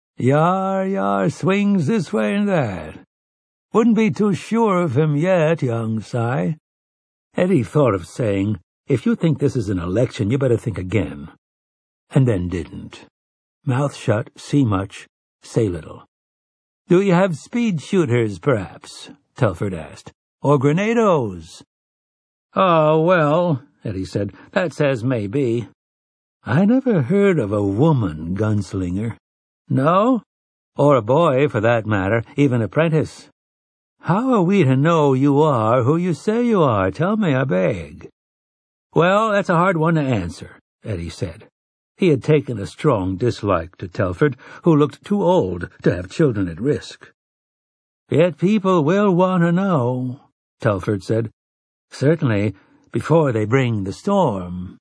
Yar, swings this way and that. Wouldn't be too sure of him yet, young Si." Eddie thought of saying, "If you think this is an election, you better think again," and then didn't. Mouth shut, see much, say little. "Do you have speed shooters, perhaps?" Telford asked. "Or grenados?" "Oh, well," Eddie said, "that's as may be. I never heard of a woman gunslinger." "No? Or a boy, for that matter, even apprentice." "How are we to know you are who you say you are? Tell me, I beg." "Well, that's a hard one to answer," Eddie said. He had taken a strong dislike to Telford, who looked too old to have children at risk. Yet people will want to know, Telford said. Certainly before they bring the storm.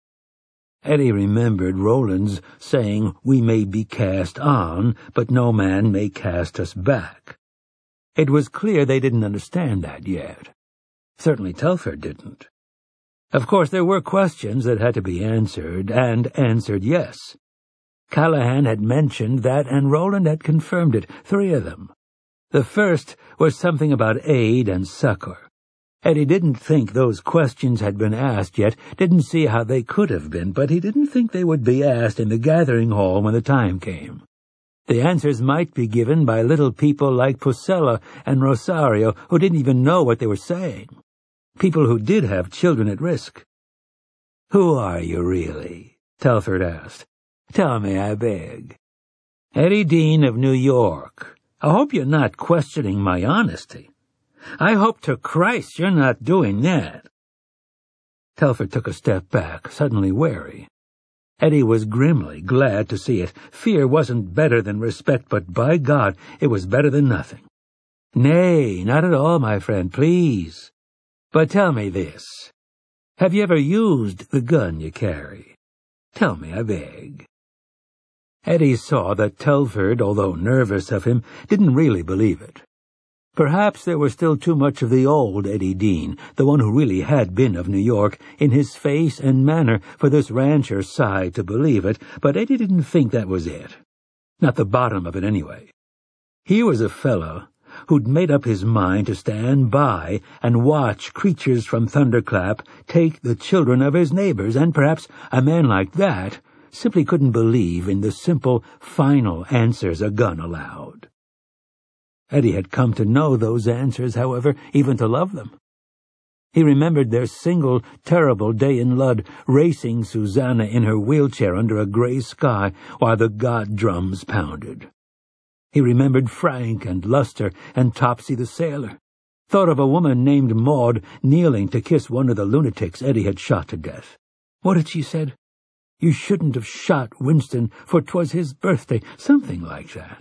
Eddie remembered Roland's saying, "We may be cast on, but no man may cast us back." It was clear they didn't understand that yet. Certainly Telford didn't. Of course, there were questions that had to be answered, and answered yes. Callahan had mentioned that, and Roland had confirmed it, 3 of them. The first was something about aid and succor. Eddie didn't think those questions had been asked yet, didn't see how they could have been, but he didn't think they would be asked in the gathering hall when the time came. The answers might be given by little people like Pusella and Rosario, who didn't even know what they were saying. People who did have children at risk. "Who are you, really?" Telford asked. "Tell me, I beg." "Eddie Dean of New York. I hope you're not questioning my honesty. I hope to Christ you're not doing that." Telford took a step back, suddenly wary. Eddie was grimly glad to see it. Fear wasn't better than respect, but by God, it was better than nothing. "Nay, not at all, my friend, please. But tell me this. Have you ever used the gun you carry? Tell me, I beg." Eddie saw that Telford, although nervous of him, didn't really believe it. Perhaps there was still too much of the old Eddie Dean, the one who really had been of New York, in his face and manner for this rancher Cy to believe it, but Eddie didn't think that was it. Not the bottom of it, anyway. He was a fellow who'd made up his mind to stand by and watch creatures from Thunderclap take the children of his neighbors, and perhaps a man like that simply couldn't believe in the simple, final answers a gun allowed. Eddie had come to know those answers, however, even to love them. He remembered their single, terrible day in Ludd, racing Susanna in her wheelchair under a gray sky while the God drums pounded. He remembered Frank and Luster and Topsy the sailor. Thought of a woman named Maud kneeling to kiss one of the lunatics Eddie had shot to death. What had she said? "You shouldn't have shot Winston, for 'twas his birthday," something like that.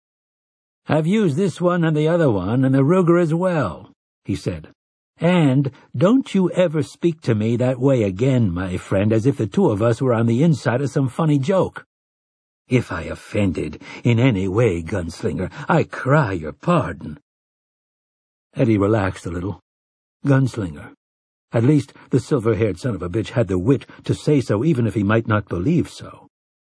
"I've used this one and the other one, and the Ruger as well," he said. "And don't you ever speak to me that way again, my friend, as if the 2 of us were on the inside of some funny joke. If I offended in any way, Gunslinger, I cry your pardon." Eddie relaxed a little. Gunslinger. At least the silver-haired son of a bitch had the wit to say so, even if he might not believe so.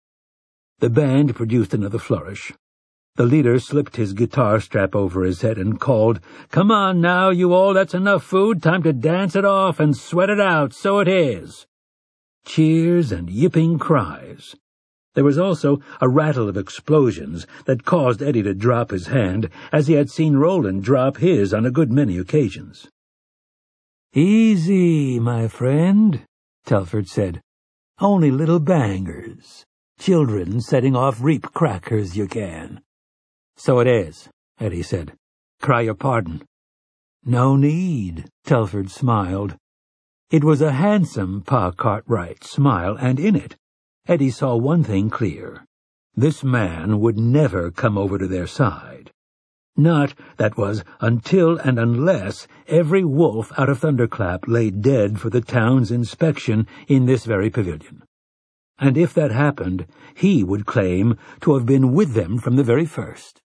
The band produced another flourish. The leader slipped his guitar strap over his head and called, "Come on now, you all, that's enough food, time to dance it off and sweat it out, so it is." Cheers and yipping cries. There was also a rattle of explosions that caused Eddie to drop his hand, as he had seen Roland drop his on a good many occasions. "Easy, my friend," Telford said. "Only little bangers. Children setting off reap crackers, you can." "So it is," Eddie said. "Cry your pardon." "No need," Telford smiled. It was a handsome Pa Cartwright smile, and in it Eddie saw one thing clear. This man would never come over to their side. Not, that was, until and unless every wolf out of Thunderclap lay dead for the town's inspection in this very pavilion. And if that happened, he would claim to have been with them from the very first.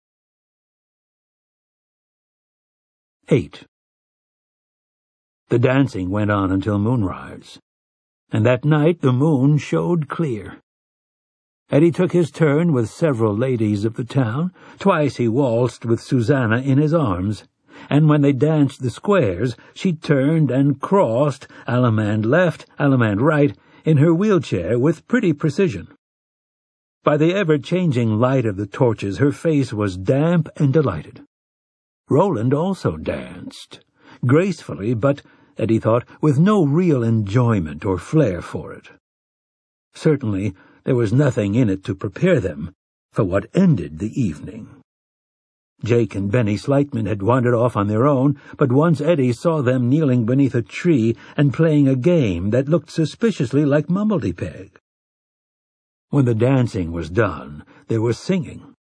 8. The dancing went on until moonrise, and that night the moon showed clear. Eddie took his turn with several ladies of the town. Twice he waltzed with Susanna in his arms, and when they danced the squares, she turned and crossed, allemande left, allemande right, in her wheelchair with pretty precision. By the ever-changing light of the torches, her face was damp and delighted. Roland also danced, gracefully, but, Eddie thought, with no real enjoyment or flair for it. Certainly, there was nothing in it to prepare them for what ended the evening. Jake and Benny Slightman had wandered off on their own, but once Eddie saw them kneeling beneath a tree and playing a game that looked suspiciously like Mumblety-Peg. When the dancing was done, there was singing.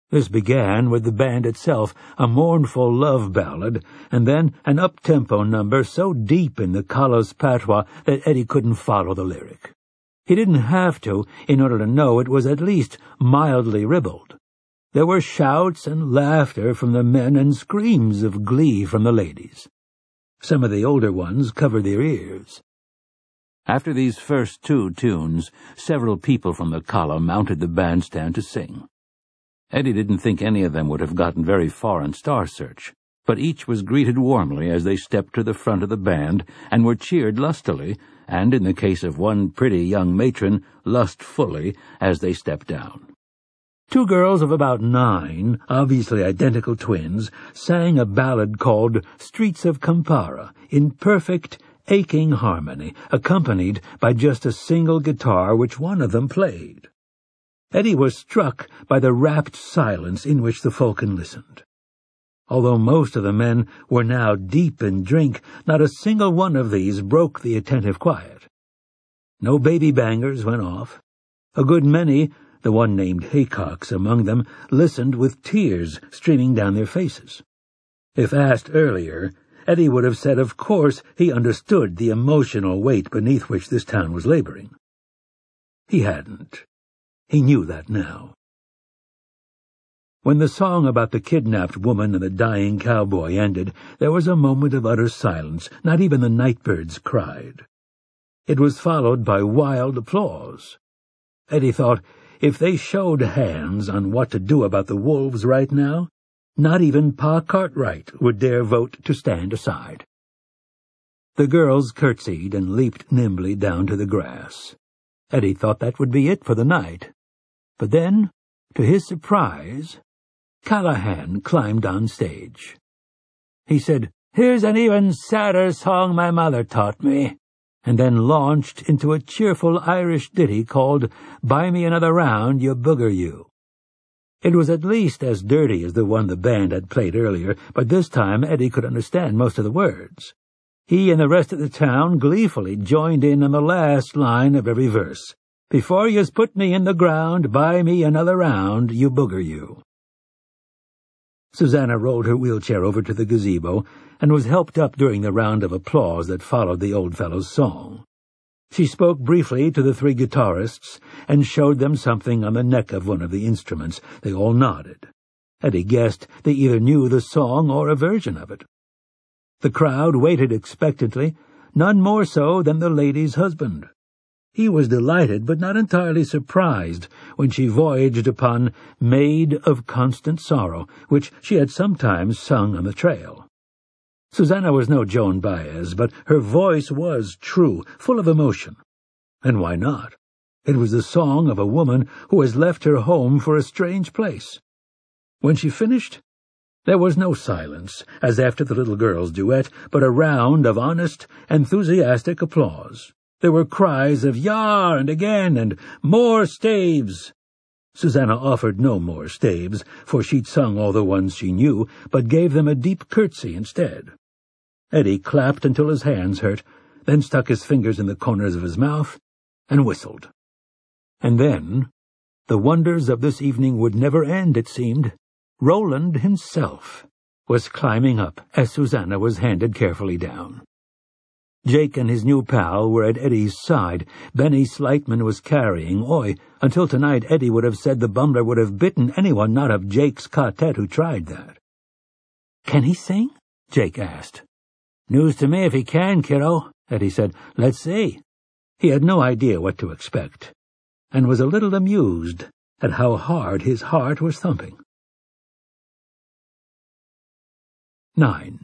This began with the band itself, a mournful love ballad, and then an up-tempo number so deep in the Kalos patois that Eddie couldn't follow the lyric. He didn't have to in order to know it was at least mildly ribald. There were shouts and laughter from the men and screams of glee from the ladies. Some of the older ones covered their ears. After these first two tunes, several people from the Kala mounted the bandstand to sing. Eddie didn't think any of them would have gotten very far in Star Search, but each was greeted warmly as they stepped to the front of the band and were cheered lustily, and in the case of one pretty young matron, lustfully, as they stepped down. Two girls of about 9, obviously identical twins, sang a ballad called Streets of Kampara in perfect, aching harmony, accompanied by just a single guitar which one of them played. Eddie was struck by the rapt silence in which the Falcon listened. Although most of the men were now deep in drink, not a single one of these broke the attentive quiet. No baby bangers went off. A good many, the one named Haycox among them, listened with tears streaming down their faces. If asked earlier, Eddie would have said of course he understood the emotional weight beneath which this town was laboring. He hadn't. He knew that now. When the song about the kidnapped woman and the dying cowboy ended, there was a moment of utter silence. Not even the nightbirds cried. It was followed by wild applause. Eddie thought, if they showed hands on what to do about the wolves right now, not even Pa Cartwright would dare vote to stand aside. The girls curtsied and leaped nimbly down to the grass. Eddie thought that would be it for the night. But then, to his surprise, Callahan climbed on stage. He said, "Here's an even sadder song my mother taught me," and then launched into a cheerful Irish ditty called Buy Me Another Round, You Booger You. It was at least as dirty as the one the band had played earlier, but this time Eddie could understand most of the words. He and the rest of the town gleefully joined in on the last line of every verse. Before yous put me in the ground, buy me another round, you booger you. Susanna rolled her wheelchair over to the gazebo and was helped up during the round of applause that followed the old fellow's song. She spoke briefly to the 3 guitarists and showed them something on the neck of one of the instruments. They all nodded. Eddie guessed they either knew the song or a version of it. The crowd waited expectantly, none more so than the lady's husband. He was delighted, but not entirely surprised, when she voyaged upon Maid of Constant Sorrow, which she had sometimes sung on the trail. Susanna was no Joan Baez, but her voice was true, full of emotion. And why not? It was the song of a woman who has left her home for a strange place. When she finished, there was no silence, as after the little girl's duet, but a round of honest, enthusiastic applause. There were cries of "Yar!" and again, and "More staves!" Susanna offered no more staves, for she'd sung all the ones she knew, but gave them a deep curtsy instead. Eddie clapped until his hands hurt, then stuck his fingers in the corners of his mouth and whistled. And then, the wonders of this evening would never end, it seemed. Roland himself was climbing up as Susanna was handed carefully down. Jake and his new pal were at Eddie's side. Benny Slightman was carrying Oi. Until tonight, Eddie would have said the bumbler would have bitten anyone not of Jake's quartet who tried that. "Can he sing?" Jake asked. "News to me if he can, kiddo," Eddie said. "Let's see." He had no idea what to expect, and was a little amused at how hard his heart was thumping. 9.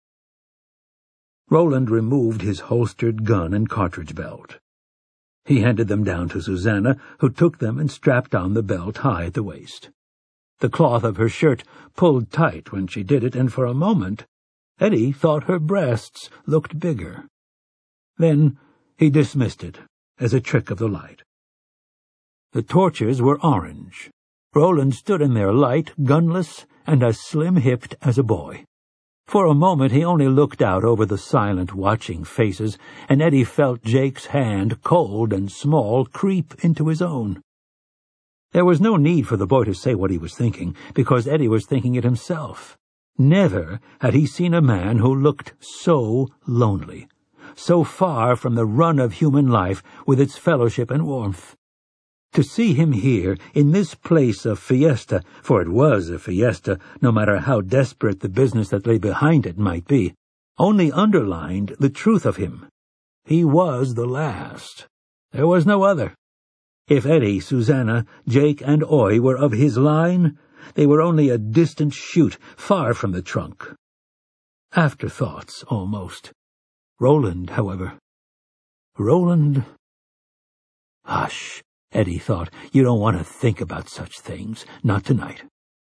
Roland removed his holstered gun and cartridge belt. He handed them down to Susanna, who took them and strapped on the belt high at the waist. The cloth of her shirt pulled tight when she did it, and for a moment Eddie thought her breasts looked bigger. Then he dismissed it as a trick of the light. The torches were orange. Roland stood in their light, gunless, and as slim-hipped as a boy. For a moment he only looked out over the silent, watching faces, and Eddie felt Jake's hand, cold and small, creep into his own. There was no need for the boy to say what he was thinking, because Eddie was thinking it himself. Never had he seen a man who looked so lonely, so far from the run of human life with its fellowship and warmth. To see him here, in this place of fiesta, for it was a fiesta, no matter how desperate the business that lay behind it might be, only underlined the truth of him. He was the last. There was no other. If Eddie, Susanna, Jake, and Oy were of his line, they were only a distant shoot, far from the trunk. Afterthoughts, almost. Roland, however. Roland... Hush, Eddie thought. You don't want to think about such things. Not tonight.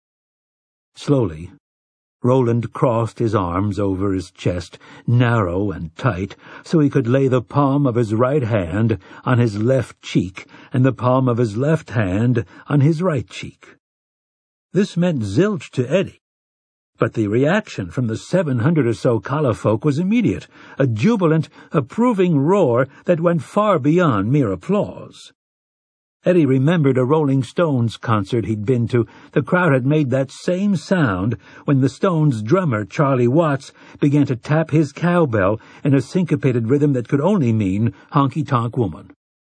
Slowly, Roland crossed his arms over his chest, narrow and tight, so he could lay the palm of his right hand on his left cheek and the palm of his left hand on his right cheek. This meant zilch to Eddie, but the reaction from the 700 or so Kala folk was immediate, a jubilant, approving roar that went far beyond mere applause. Eddie remembered a Rolling Stones concert he'd been to. The crowd had made that same sound when the Stones' drummer, Charlie Watts, began to tap his cowbell in a syncopated rhythm that could only mean honky-tonk woman.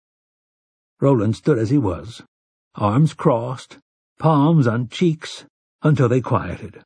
Roland stood as he was, arms crossed, palms on cheeks, until they quieted.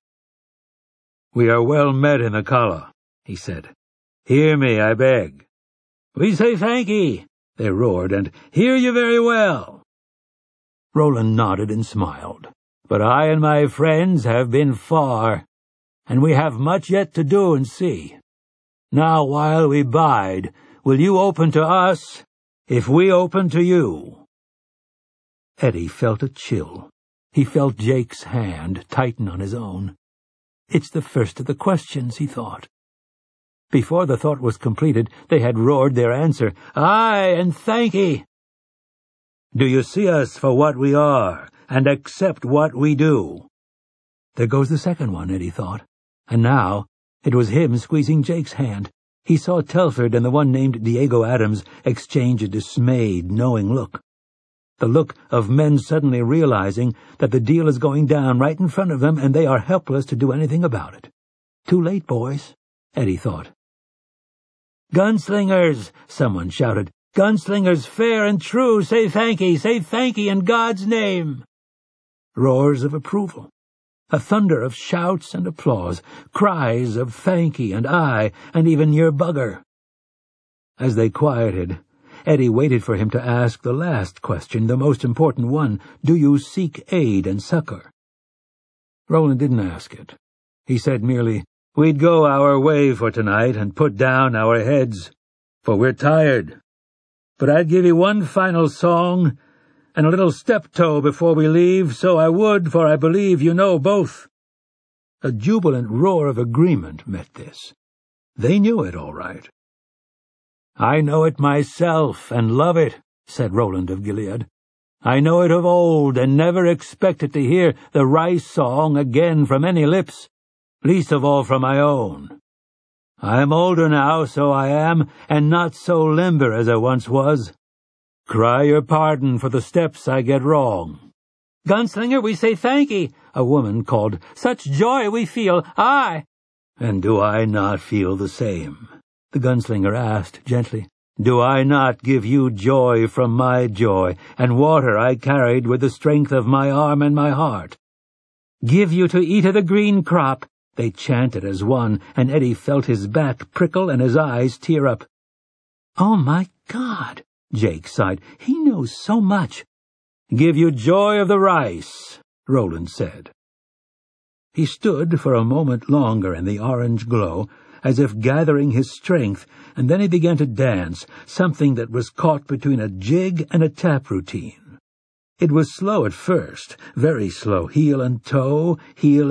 "We are well met in the Kala," he said. "Hear me, I beg." "We say thankee," they roared, and "hear you very well." Roland nodded and smiled. "But I and my friends have been far, and we have much yet to do and see. Now, while we bide, will you open to us, if we open to you?" Eddie felt a chill. He felt Jake's hand tighten on his own. "It's the first of the questions," he thought. Before the thought was completed, they had roared their answer, "Aye, and thankee." "Do you see us for what we are, and accept what we do?" There goes the second one, Eddie thought. And now it was him squeezing Jake's hand. He saw Telford and the one named Diego Adams exchange a dismayed, knowing look. The look of men suddenly realizing that the deal is going down right in front of them and they are helpless to do anything about it. Too late, boys, Eddie thought. "Gunslingers!" someone shouted. "Gunslingers fair and true, say thankee in God's name!" Roars of approval, a thunder of shouts and applause, cries of thankee and aye, and even your bugger. As they quieted, Eddie waited for him to ask the last question, the most important one. Do you seek aid and succor? Roland didn't ask it. He said merely, "We'd go our way for tonight and put down our heads, for we're tired. But I'd give you one final song and a little step-toe before we leave, so I would, for I believe you know both." A jubilant roar of agreement met this. They knew it all right. "I know it myself, and love it," said Roland of Gilead. "I know it of old, and never expected to hear the rice song again from any lips, least of all from my own. I am older now, so I am, and not so limber as I once was. Cry your pardon for the steps I get wrong." "Gunslinger, we say thankee," a woman called. "Such joy we feel, aye." "And do I not feel the same?" the gunslinger asked gently. "Do I not give you joy from my joy, and water I carried with the strength of my arm and my heart?" "Give you to eat of the green crop," they chanted as one, and Eddie felt his back prickle and his eyes tear up. "Oh, my God," Jake sighed. "He knows so much." "Give you joy of the rice," Roland said. He stood for a moment longer in the orange glow, as if gathering his strength, and then he began to dance, something that was caught between a jig and a tap routine. It was slow at first, very slow, heel and toe,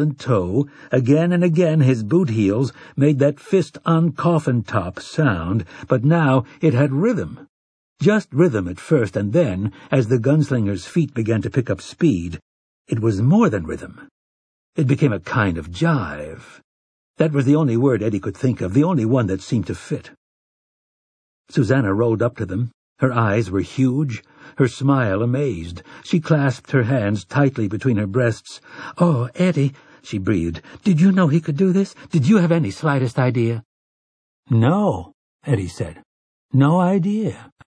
again and again his boot heels made that fist-on-coffin-top sound, but now it had rhythm. Just rhythm at first, and then, as the gunslinger's feet began to pick up speed, it was more than rhythm. It became a kind of jive. That was the only word Eddie could think of, the only one that seemed to fit. Susanna rolled up to them, Her eyes were huge, her smile amazed. She clasped her hands tightly between her breasts. "Oh, Eddie," she breathed, "did you know he could do this? Did you have any slightest idea?" "No," Eddie said. "No idea."